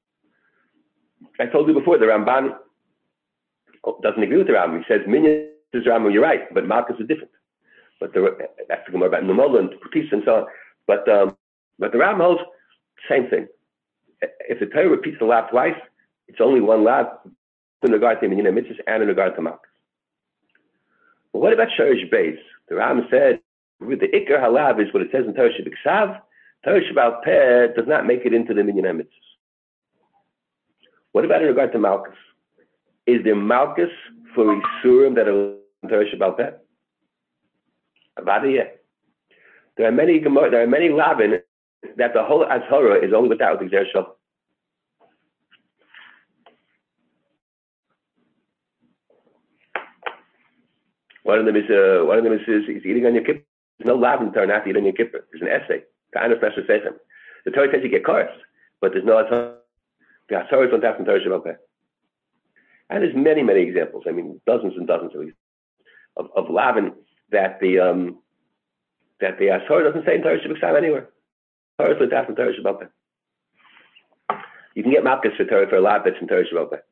A: I told you before, the Ramban doesn't agree with the Rambam. He says Minyan is Rambam, you're right, but Malchus is different. But that's the Gemara about Numola and Putis and so on. But the Rambam holds same thing. If the Torah repeats the lav twice, it's only one lav in regard to Minyan and Mitzvahs and in regard to Malchus. But what about Shorish Beis? The Rambam said with the Ikar Halav is what it says in Torah Shabbat. Torah Shabbat Peh does not make it into the Minyan and Mitzvahs. What about in regard to Malchus? Is there Malchus for Isurim that are in Torah Shabbat Peh? Avada. There are many Lavin that the whole Azhara is only without the Gzer Shava. One of them is he's eating on your kippur. There's no Lavin Torah not to eat on your kippur. There's an essay. The Torah says you get cursed, but there's no Azhara. The Azhara don't have from Torah Shabbat Peh. And there's many examples. I mean, dozens and dozens of Lavin that the Azhara doesn't say in Torah Shabbat anywhere. Torah is from Torah Shabbat Peh. You can get Malchus for a Lav that's in Torah Shabbat Peh.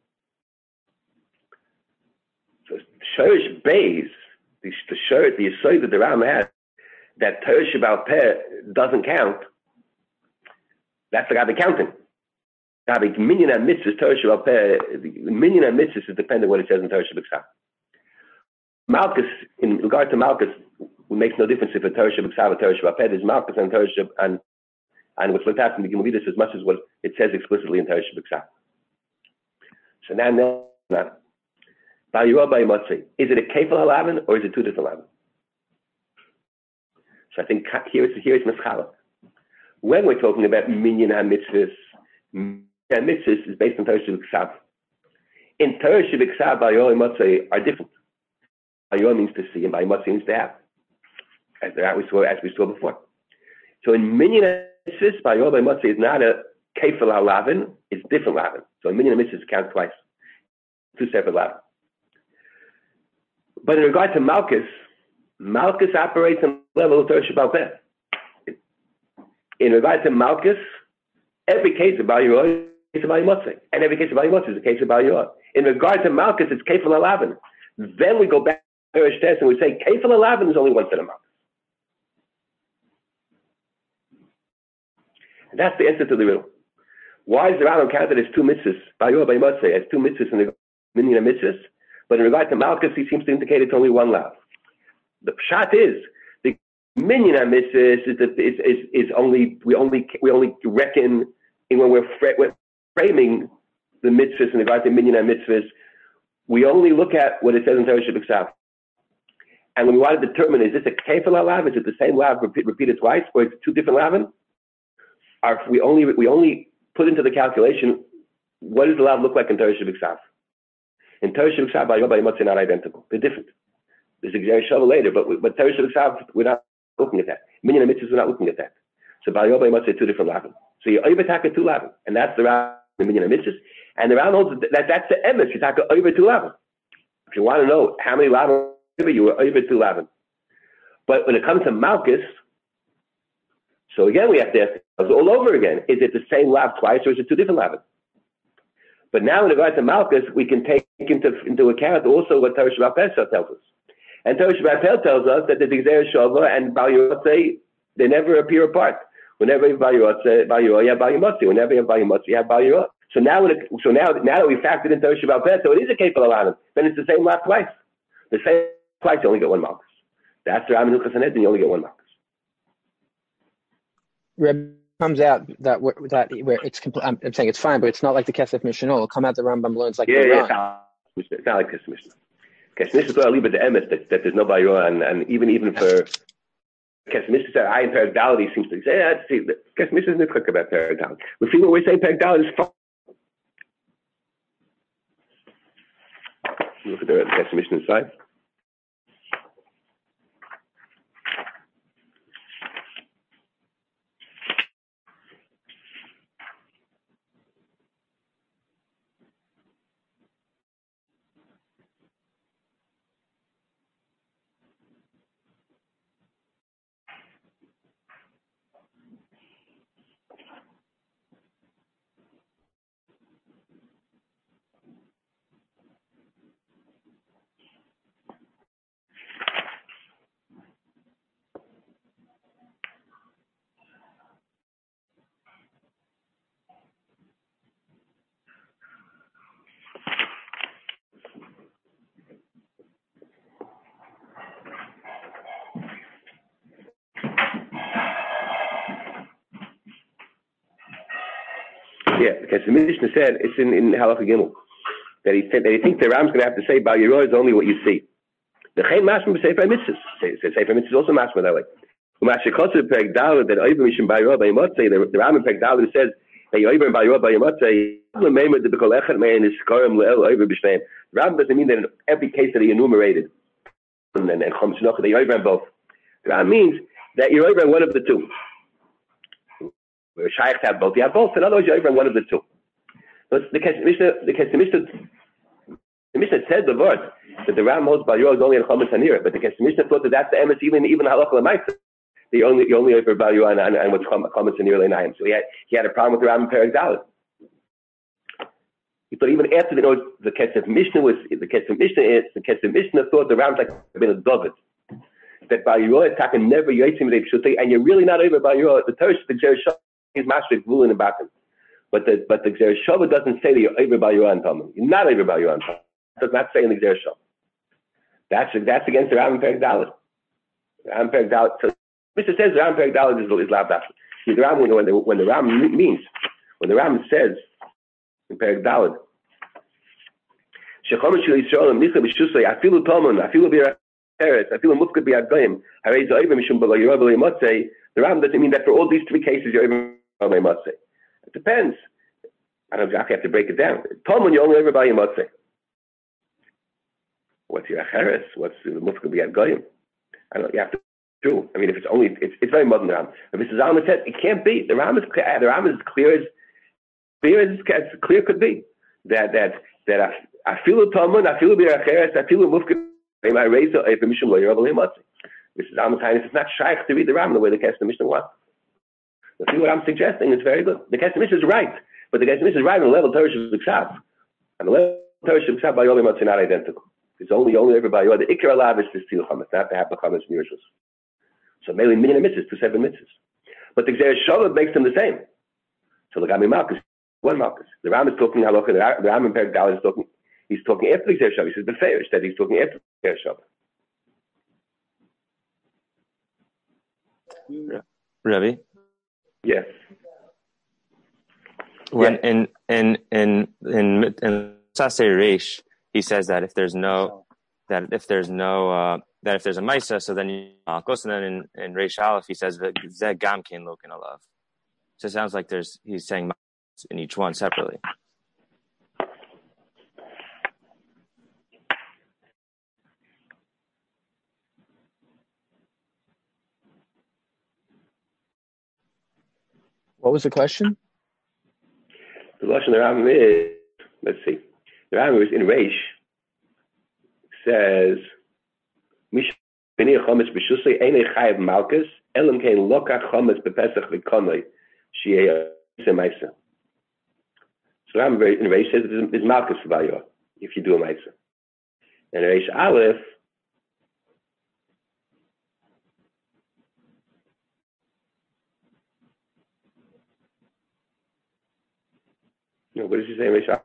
A: So Shorish Beis, the Yesod that the Rambam has, that Torah Shabbat Peh doesn't count. That's the Gabi counting. Gabi Minyan and Mitzvahs, Torah Shabbat Peh. Minyan and Mitzvahs is dependent on what it says in Torah Shabbat. Malchus, in regard to Malchus, it makes no difference if a Torah Shabbat or Torah Shabbat Peh. There's Malchus and Torah Shabbat and what's looked at in the Gemara as much as what it says explicitly in Torah Shabbat. So now. Bayura by Motzei. Is it a kefil halavin or is it two different lavin? So I think here it's Maschala. When we're talking about minyan ha-mitzvahs, mitzvahs is based on Torah Shebiksav. In Torah Shebiksav, Bayura and Motzei are different. Bayura means to see and Bayura means to have, as we saw before. So in minyan ha-mitzvahs, Bayura by Motzei is not a kefil halavin, it's different lavin. So in minyan ha-mitzvahs count twice, two separate lavin. But in regard to Malkus operates on the level of Torah Shebal Peh. In regard to Malkus, every case of Bayura is a case of Bayimotzei, and every case of Bayimotzei is a case of Bayura. In regard to Malkus, it's Kefil Halavin. Then we go back to Torah Shtes and we say Kefil Halavin is only one set of Malkus. And that's the answer to the riddle. Why is the Rambam counted as two mitzvahs, Bayura Bayimotzei, as two mitzvahs in the minyan mitzvahs? But in regard to Malkus, he seems to indicate it's only one lav. The pshat is the minyan mitzvahs is only we only reckon in when we're framing the mitzvahs in regard to minyan mitzvahs. We only look at what it says in Torah Shebiksav. And when we want to determine is this a kefil lav, is it the same lav repeated twice, or is it two different lavin? We only put into the calculation what does the lav look like in Torah Shebiksav. In Torah Shebiksav, Bayura by Motzei are not identical. They're different. There's a Gzer Shava later, but Torah Shebiksav, we're not looking at that. Minyan mitzvahs, we're not looking at that. So Bayura by Motzei two different lavin. So you over taka two lavin, and that's the round the minyan mitzvahs. And the round holds that's the emes. You taka over two lavin. If you want to know how many lavin you were over two lavin. But when it comes to Malkus, so again we have to ask all over again: is it the same lav twice, or is it two different lavin? But now in regard to Malkus, we can take into account also what Torah Shebal Peh tells us. And Torah Shebal Peh tells us that the Gzer Shava and Bayimotzei, they never appear apart. Whenever you have Bayura, you have Bayimotzei. Whenever you have Bayimotzei, you have Bayura. So now that we factored in Torah Shebal Peh, so it is a kefil halavin. Then it's the same lav twice. The same twice, you only get one Malkus. That's the Rambam Hilchos Haned, and you only get one Malkus.
C: Reb comes out that where it's I'm saying it's fine, but it's not like the Kesef Mishnah. It'll come out the Rambam learns like
A: it's not like Kesef Mishnah. Kesef Mishnah I leave it the emes that there's no Bayura, and even for Kesef Mishnah said I in Perek Daled he seems to say see Kesef Mishnah is not about Perek Daled. We see what we're saying Perek Daled is fine. Look at the Kesef Mishnah side. Yeah, because the Mishnah said it's in Halacha Gimel that he thinks the Ram's going to have to say Bayura is only what you see. The Chaim Mashma Sefer Mitzvahs. Sefer Mitzvahs is also Mashma that way. Umashikosu Perek Daled that Oiber Mishim Bayura by Motzei. The Ram in Perek Daled says that Oiber Bayura by Motzei. The Ram doesn't mean that in every case that he enumerated and Chom Shinoch that Oiber both. The Ram means that you're Oiber one of the two. Where Shaykhs have both, you have both. In other words, you're over one of the two. So the Mishnah said the word that the Ram holds Bayura is only in Chometz Hanira, but the Mishnah thought that that's the emes even Halacha L'maisa. You only over Bayura and what's Chometz Hanira L'nayim. So he had a problem with the Ram in Perek Daled. He thought even after the Kesef Mishnah thought the Ram's like a bit of David. That Bayura Taka never Yotzim Re'Pshutei, and you're really not over Bayura. The Torah, the Gzer Shava is master rule in the back. But the Gzer Shava doesn't say that you're over Bayura and Talmud. You're not over Bayura and Talmud. It does not say in the Gzer Shava. That's against the Ram Perek Daled. Ram Perek Daled. So Mr. says the Ram Perek Daled is lav dafka. The Ram when the Ram means when the Ram says in Perek Daled Shechomer shel Yisrael nicha b'shusay afilu Talmud afilu b'Eretz afilu mufked b'Yadgoyim harei zo'ivim mishum b'lo Yorah b'lo Yimotzei. The Ram doesn't mean that for all these three cases you're even b'lo Yimotzei. It depends. I don't exactly have to break it down. Talmud you only ever b'lo Yimotzei. What's your acheres? What's the mufked b'Yadgoyim? I don't. You have to. True. I mean, if it's only, it's very modern Ram. If Mr. Zalman said, it can't be. The Ram is clear. The Ram is clear as clear could be. That I feel a Talmud, I feel a Biracheres, I feel a Mufkid. I raise a Mishum Lo Yerabal Himotzi. Mr. Zalman's Highness is not shaykh to read the Ram the way the Kesef Mishnah wants. See what I'm suggesting is very good. The Kesef Mishnah is right, but the Kesef Mishnah is right on the level of Torah Sheb'Ksav. On the level of Torah Sheb'Ksav, by Yolim Himotzi not identical. It's only everybody. The Ikar Alav is to steal Chametz, not to have the Chametz in Yerushalayim. So mainly minyan mitzvahs, 2 7 mitzvahs. But the Gzeres Shavot makes them the same. So the Gami Malkus, one Malkus. The Ram is talking halacha. The Ram in Perek Dalet is talking. He's talking after the Gzeres Shavot. He says Beferish that he's talking after the Gzeres Shavot.
D: Rabbi.
A: Yes.
D: When in Sasei Reish, he says that if there's a Maisa, so then you Malkos, and then in Reish Aleph he says that Zeh Gam Kein Lokin Alav. So it sounds like he's saying in each one separately.
C: What was the question?
A: The Lashon the Rambam is, let's see, the Rambam is in Reish says. So Rambam in Reish says there's Malkus for Bayor if you do a Maisa. And Reish Aleph what does he say in Reish Aleph?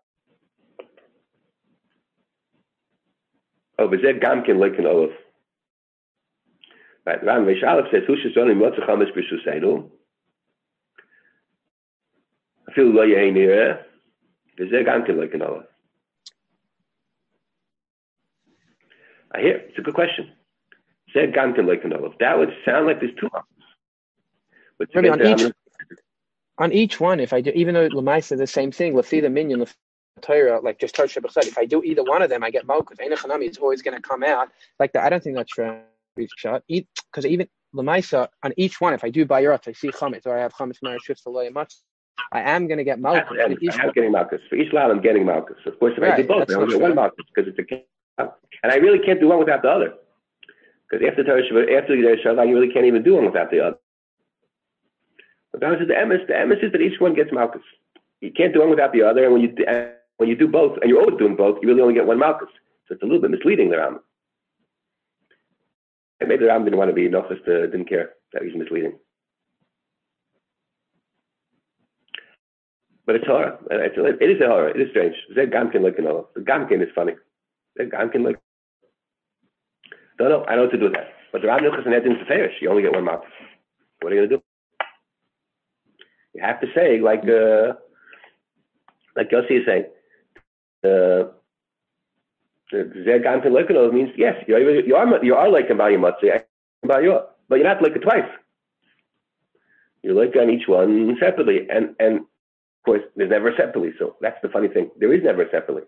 A: Oh, but Zeh Gamkin Leikin Olav. Right, Ram Reish Aleph says, "Who should only motzach chametz b'shuseinu? I feel lo yehi nireh. Zeh Gamkin Leikin Olav." I hear it's a good question. Zeh Gamkin Leikin Olav. That would sound like there's two options. But
C: Maybe on each one, if I do, even though Lamaisa the same thing, Lafi the Minyan, Torah, like just Torah Sheb'Chsad, if I do either one of them, I get Malkus. Einachanami is always going to come out like that. I don't think that's true. Because even Lamaisa, on each one, if I do Bayrat, I see Chametz, or I have Chametz Marashus for Loyamatz, I am going to get Malkus.
A: I am getting Malkus. For each lot, I'm getting Malkus. Of course, if I do both, I only get one Malkus because it's a. And I really can't do one without the other. Because after the Shabbat, you really can't even do one without the other. But that is the emes. The emes is that each one gets Malkus. You can't do one without the other, and when you do both, and you're always doing both, you really only get one Malkus. So it's a little bit misleading, the Ram. And maybe the Ram didn't want to be Nochus, didn't care that he's misleading. But it's horror. It is a horror. It is strange. Zeh Gamkin like Olav. The Gamkin is funny. Zeh Gamkin like. Don't know. I know what to do with that. But the Ram Nochus and Edin's Ferish. You only get one Malkus. What are you going to do? You have to say, like Yossi is saying, Zeh Gamkin like Olav means yes, you are like a Bayimotzi, but you're not like it twice. You're like on each one separately, and of course there's never separately. So that's the funny thing. There is never separately.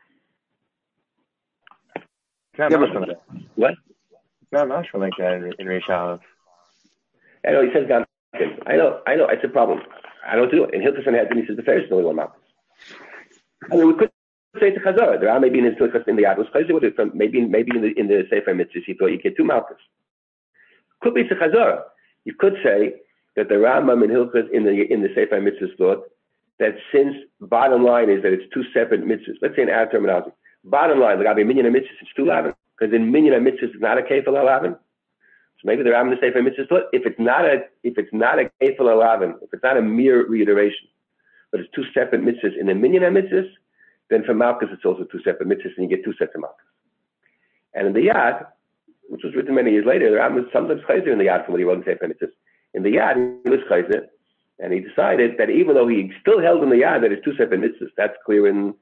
A: What?
B: No, I'm not sure like that in Reish Aleph.
A: I know he says Gamkin. I know. It's a problem. I don't do it. In Hilchos Sanhedrin, he says the Ferish is only one Malkus. I mean, we could say to Chazar. There are maybe in his Hilchos in the Yadus Chazar. Maybe in the Sefer Mitzvahs, he thought you get two Malkus. Could be to Chazar. You could say that the Rambam in Hilchos in the Sefer Mitzvahs thought that since bottom line is that it's two separate mitzvahs. Let's say in our terminology, bottom line, like I mean, minyan mitzvahs, it's two lavin because in minyan mitzvahs it's not a kefil lavin. So maybe the Rambam in the Sefer Mitzvahs thought if it's not a kefil lavin, if it's not a mere reiteration, but it's two separate mitzvahs in the minyan mitzvahs, then for Malkus it's also two separate mitzvahs and you get two sets of Malkus. And in the Yad, which was written many years later, the Rambam was sometimes chayzer in the Yad from what he wrote in Sefer Mitzvahs. In the Yad, he was chayzer, and he decided that even though he still held in the Yad that it's two separate mitzvahs, that's clear in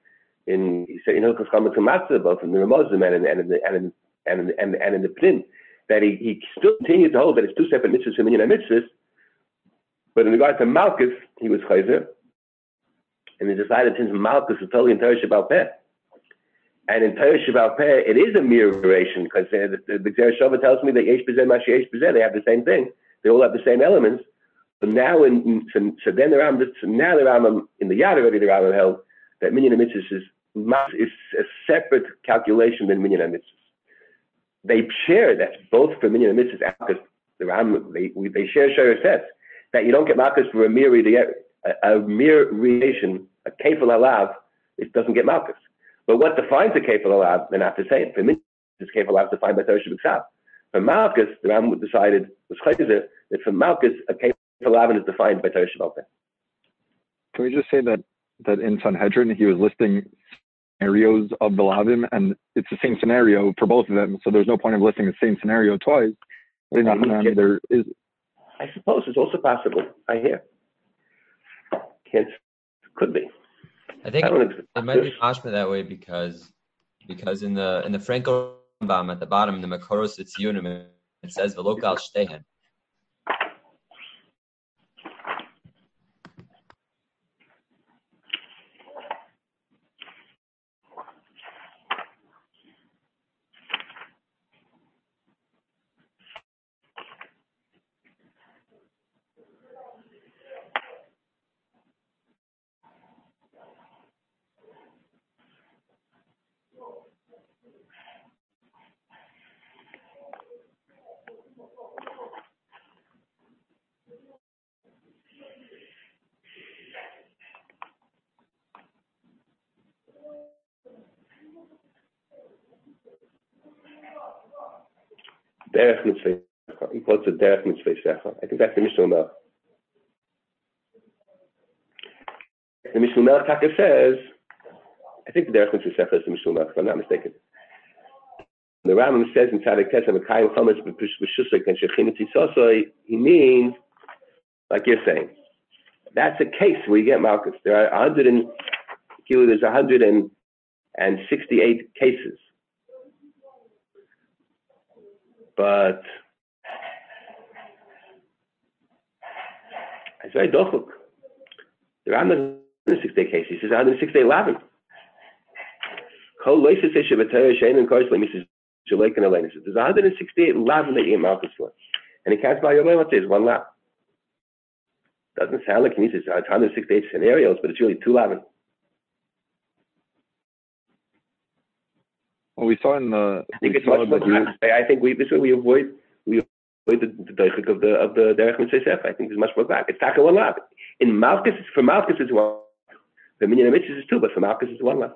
A: he said, because coming to matzah, both in the Ramazim and in the Pnim, that he still continued to hold that it's two separate mitzvahs and minyan mitzvahs, but in regard to Malkus, he was chayzer, and he decided since Malkus is totally in Torah Sheba'al Peh, and in Torah Sheba'al Peh, it is a mirroration, because the Gzera Shava tells me that Yesh B'zeh Mashi Yesh B'zeh, they have the same thing, they all have the same elements. So now, then the Rambam in the Yad already, the Rambam held that minyan mitzvahs is a separate calculation than minyan mitzvahs. They share that both for minyan mitzvahs, because the Rambam they share Shara says that you don't get malchus for a mere relation, a kefil alav, it doesn't get malchus. But what defines a kefil alav, they're not the same. For minyan mitzvahs, kefil alav is defined by Torah Sheba'al. For malchus, the Rambam decided was chayzer that for malchus a kefil alav is defined by Torah Sheba'al.
B: Can we just say that in Sanhedrin he was listing scenarios of the Lavim, and it's the same scenario for both of them, so there's no point of listing the same scenario twice. There is.
A: I suppose it's also possible. I hear. Could be.
E: I think it might be mashma that way because in the Frankel Rambam at the bottom in the Makoros Tzionim it says V'lokal Shtehen.
A: Derech mitzvah. He quotes a derech mitzvah secha. I think that's the Mishnah Melech. The Mishnah Melech Taka says, I think the derech mitzvah secha is the Mishnah Melech, if I'm not mistaken. The Rambam says in Tzadik Tesam, Akayim Chametz B'Shusay and Shechinat Yisosay, he means, like you're saying, that's a case where you get malchus. There are 168 cases. But it's very dochuk. There are 168 cases. He says 168 lavin. There's 168 lavin that you get malchus for. And he counts by your way, let's say it's one lav. Doesn't sound like he means it's 168 scenarios, but it's really two lavin.
B: Well, we saw in the.
A: I think it's much more. I think this way we avoid the deichik of the derech mitzvah secha. I think there's much more back. It's taka one lav. In malchus, for malchus it's one. For minyan mitzvahs is two, but for malchus it's one lav.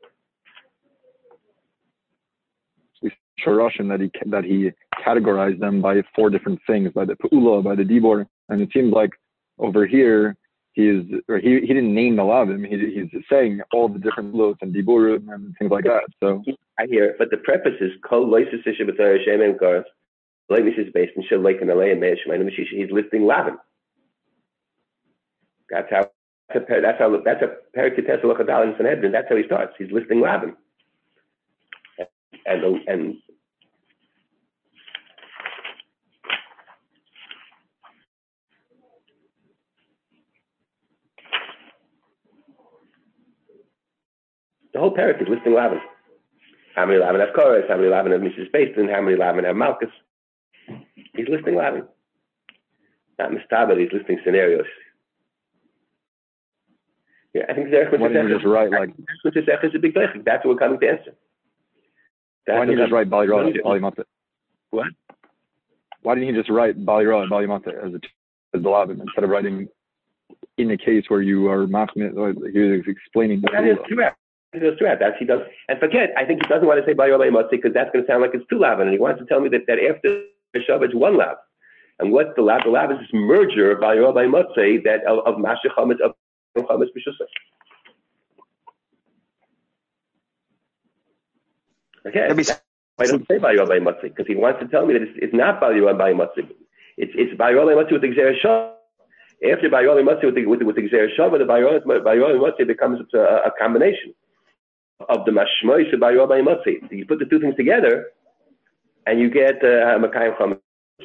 B: We saw Russian that he categorized them by four different things, by the peula, by the dibor, and it seems like over here. He didn't name the lavim. He's saying all the different lots and diburim and things like that. So
A: I hear it, but the preface is kol loisus isha b'torah shemen karas. Like this is based in shel like and alei and meish shemayim. He's listing lavim. That's a perikutes halachadal in Sanhedrin. That's how he starts. He's listing lavim. And the whole parak is listing lavin. How many lavin have chorus? How many lavin have Mrs. Basin? How many lavin have Malchus? He's listing lavin. Not mistabel, he's listing scenarios. Yeah, I think Zerach
B: just right, like
A: is a big deichik. That's what we're coming to answer.
B: Why didn't he just write Bali Ra and Bali Mata?
A: What?
B: Why didn't he just write Bali Ra and Bali Mata as the lavin instead of writing in a case where you are machmir? He was explaining the
A: that is correct. He goes through that. He does, and forget. I think he doesn't want to say Bayolei Matzi because that's going to sound like it's two lavin, and he wants to tell me that after Shabbat it's one lav. And what's the lav? The lav is this merger of Bayolei Matzi that of Masha Chametz of Chametz B'Shusay. Okay, I don't say Bayolei Matzi because he wants to tell me that it's not Bayolei Matzi. It's Bayolei Matzi with the Gzera Shava. After Bayolei Matzi with the Gzera Shava, the Bayolei Matzi becomes a combination. of the mashmois by Rabbi Motzi. You put the two things together, and you get Makayim Chametz.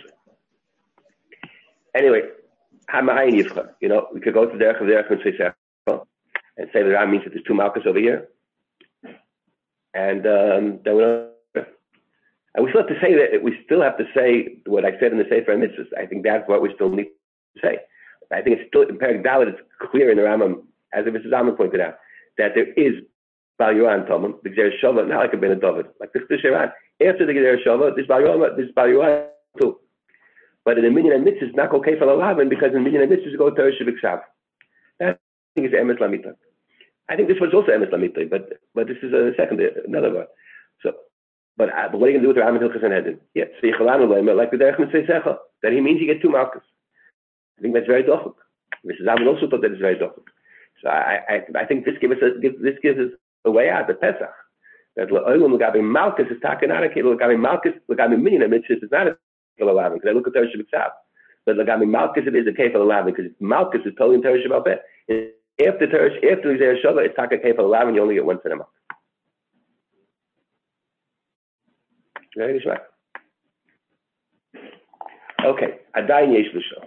A: Anyway, you know, we could go to Derech and say that means that there's two Malchus over here, and then and we still have to say that we still have to say what I said in the Sefer Mitzvahs. I think that's what we still need to say. I think it's still in Perek Dalet. It's clear in the Rambam, as if Mr. Zalman pointed out, that there is Bal Yoran Tomim, the Gzer Shava, not like a Ben David, like the Sheran. After the Gzer Shava, there's Bal Yoran too. But in the Minyan and Mitzvahs, it's not okay for the Lavan, because in Minyan and Mitzvahs, you go to Rosh Hashanah. That I think is Emes Lamita. I think this was also Emes Lamita, but this is another one. So, but what are you going to do with the Rambam Hilchos Sanhedrin? Yeah, so Yichalanu Leimer, like the Derech Mitzvah Secha, that he means you get two Malchus. I think that's very dochuk. Mrs. Zalman also thought that it's very dochuk. So I think this gives us a way out, the Pesach. That L'olam L'gabi Malchus is takanara, L'gabi Malchus, L'gabi Minyan and Mitzvahs is not a Kefal Alavan, because I look at Torah Shabbat. But L'gabi Malchus it is a Kefal Alavan, because Malchus is totally in Torah Shabbat. After Gzer Shava, it's Taka Kefal Alavan, you only get one set of Malchus. Very nice. Okay, Adayin Yesh L'Shal.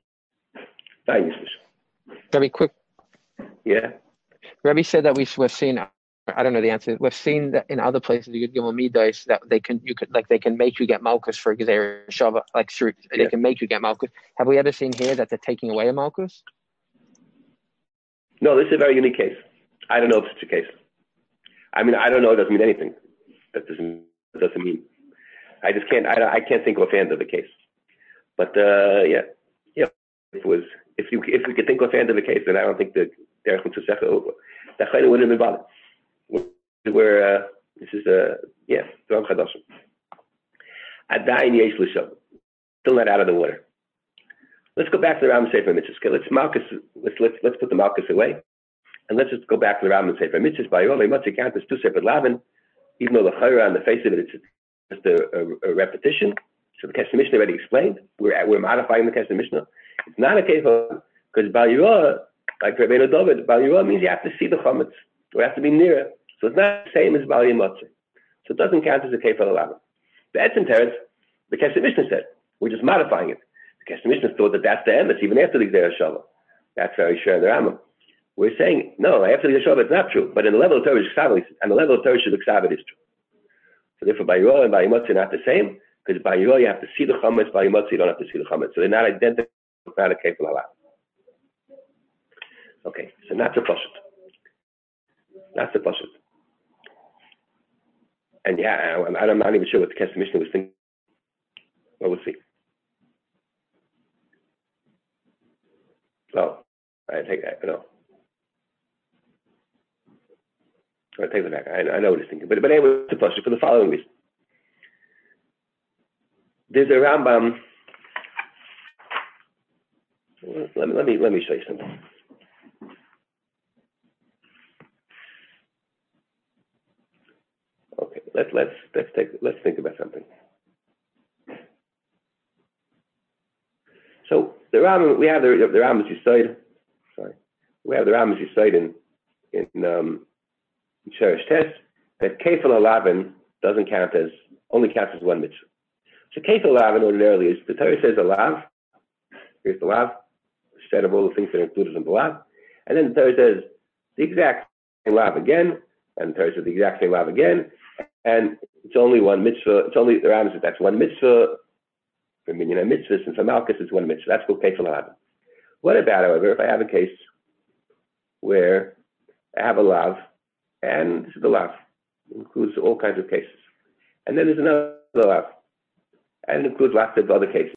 C: Rabbi, quick.
A: Yeah.
C: Rabbi said that we've seen. I don't know the answer. We've seen that in other places you could give them midas that they can make you get malchus for Gzer Shava, like through they can make you get malchus. Have we ever seen here that they're taking away a malchus?
A: No, this is a very unique case. I don't know if it's a case. I mean, I don't know. It doesn't mean anything. That doesn't mean. I just can't. I can't think of a fan of the case. But yeah. If we could think of hand of the case, then I don't think the Derech Mitzvah Secha that wouldn't have been bothered. Where this is Dram Chadashim. Adayin Yesh L'Shava, still not out of the water. Let's go back to the Rambam Sefer Mitzvahs. Let's put the Malchus away, and let's just go back to the Rambam Sefer Mitzvahs. By Yolei Motzi count as two separate Lavan, even though the Chayra on the face of it it's just a repetition. So the Kesef Mishnah already explained. We're modifying the Kesef Mishnah. It's not a case of, because Bal Yirah, like Rabbeinu David, Bal Yirah means you have to see the chametz, or you have to be near it. So it's not the same as Bal Yimotzi. So it doesn't count as a kefal alavan. The Etzem Teretz, the Kesef Mishnah said, we're just modifying it. The Kesef Mishnah thought that that's the emes, even after the Gzer Shava. That's very sure in the Rambam. We're saying, no, after the Gzer Shava it's not true, but in the level of Torah Sheksav, and the level of Torah Sheksav it is true. So therefore Bal Yirah and Bal Yimotzi are not the same, because Bal Yirah you have to see the chametz, Bal Yimotzi you don't have to see the chametz. So they're not identical. It's not a kefal alavan. Okay, so not the pashut. Not the pashut. And yeah, I'm not even sure what the Kesef Mishnah was thinking. Well, we'll see. Oh, I take that. No. I take that back. I know what he's thinking. But anyway, it's a pashut for the following reason. There's a Rambam. Let me show you something. Okay, let's think about something. So the Rambam, we have the Rambam's Yesod. Sorry, we have the Rambam's Yesod in Sherish Test that Kefal Alavan only counts as one mitzvah. So Kefal Alavan ordinarily is the Torah says alav. Here's the lav. Set of all the things that are included in the lav, and then the Torah says the exact same lav again, and the Torah says the exact same lav again, and it's only one mitzvah. It's only the Rambam says that's one mitzvah. For Minyan and mitzvahs, and for Malchus it's one mitzvah. That's called kefal alavan. What about, however, if I have a case where I have a lav, and this is the lav, it includes all kinds of cases, and then there's another lav, and it includes lots of other cases.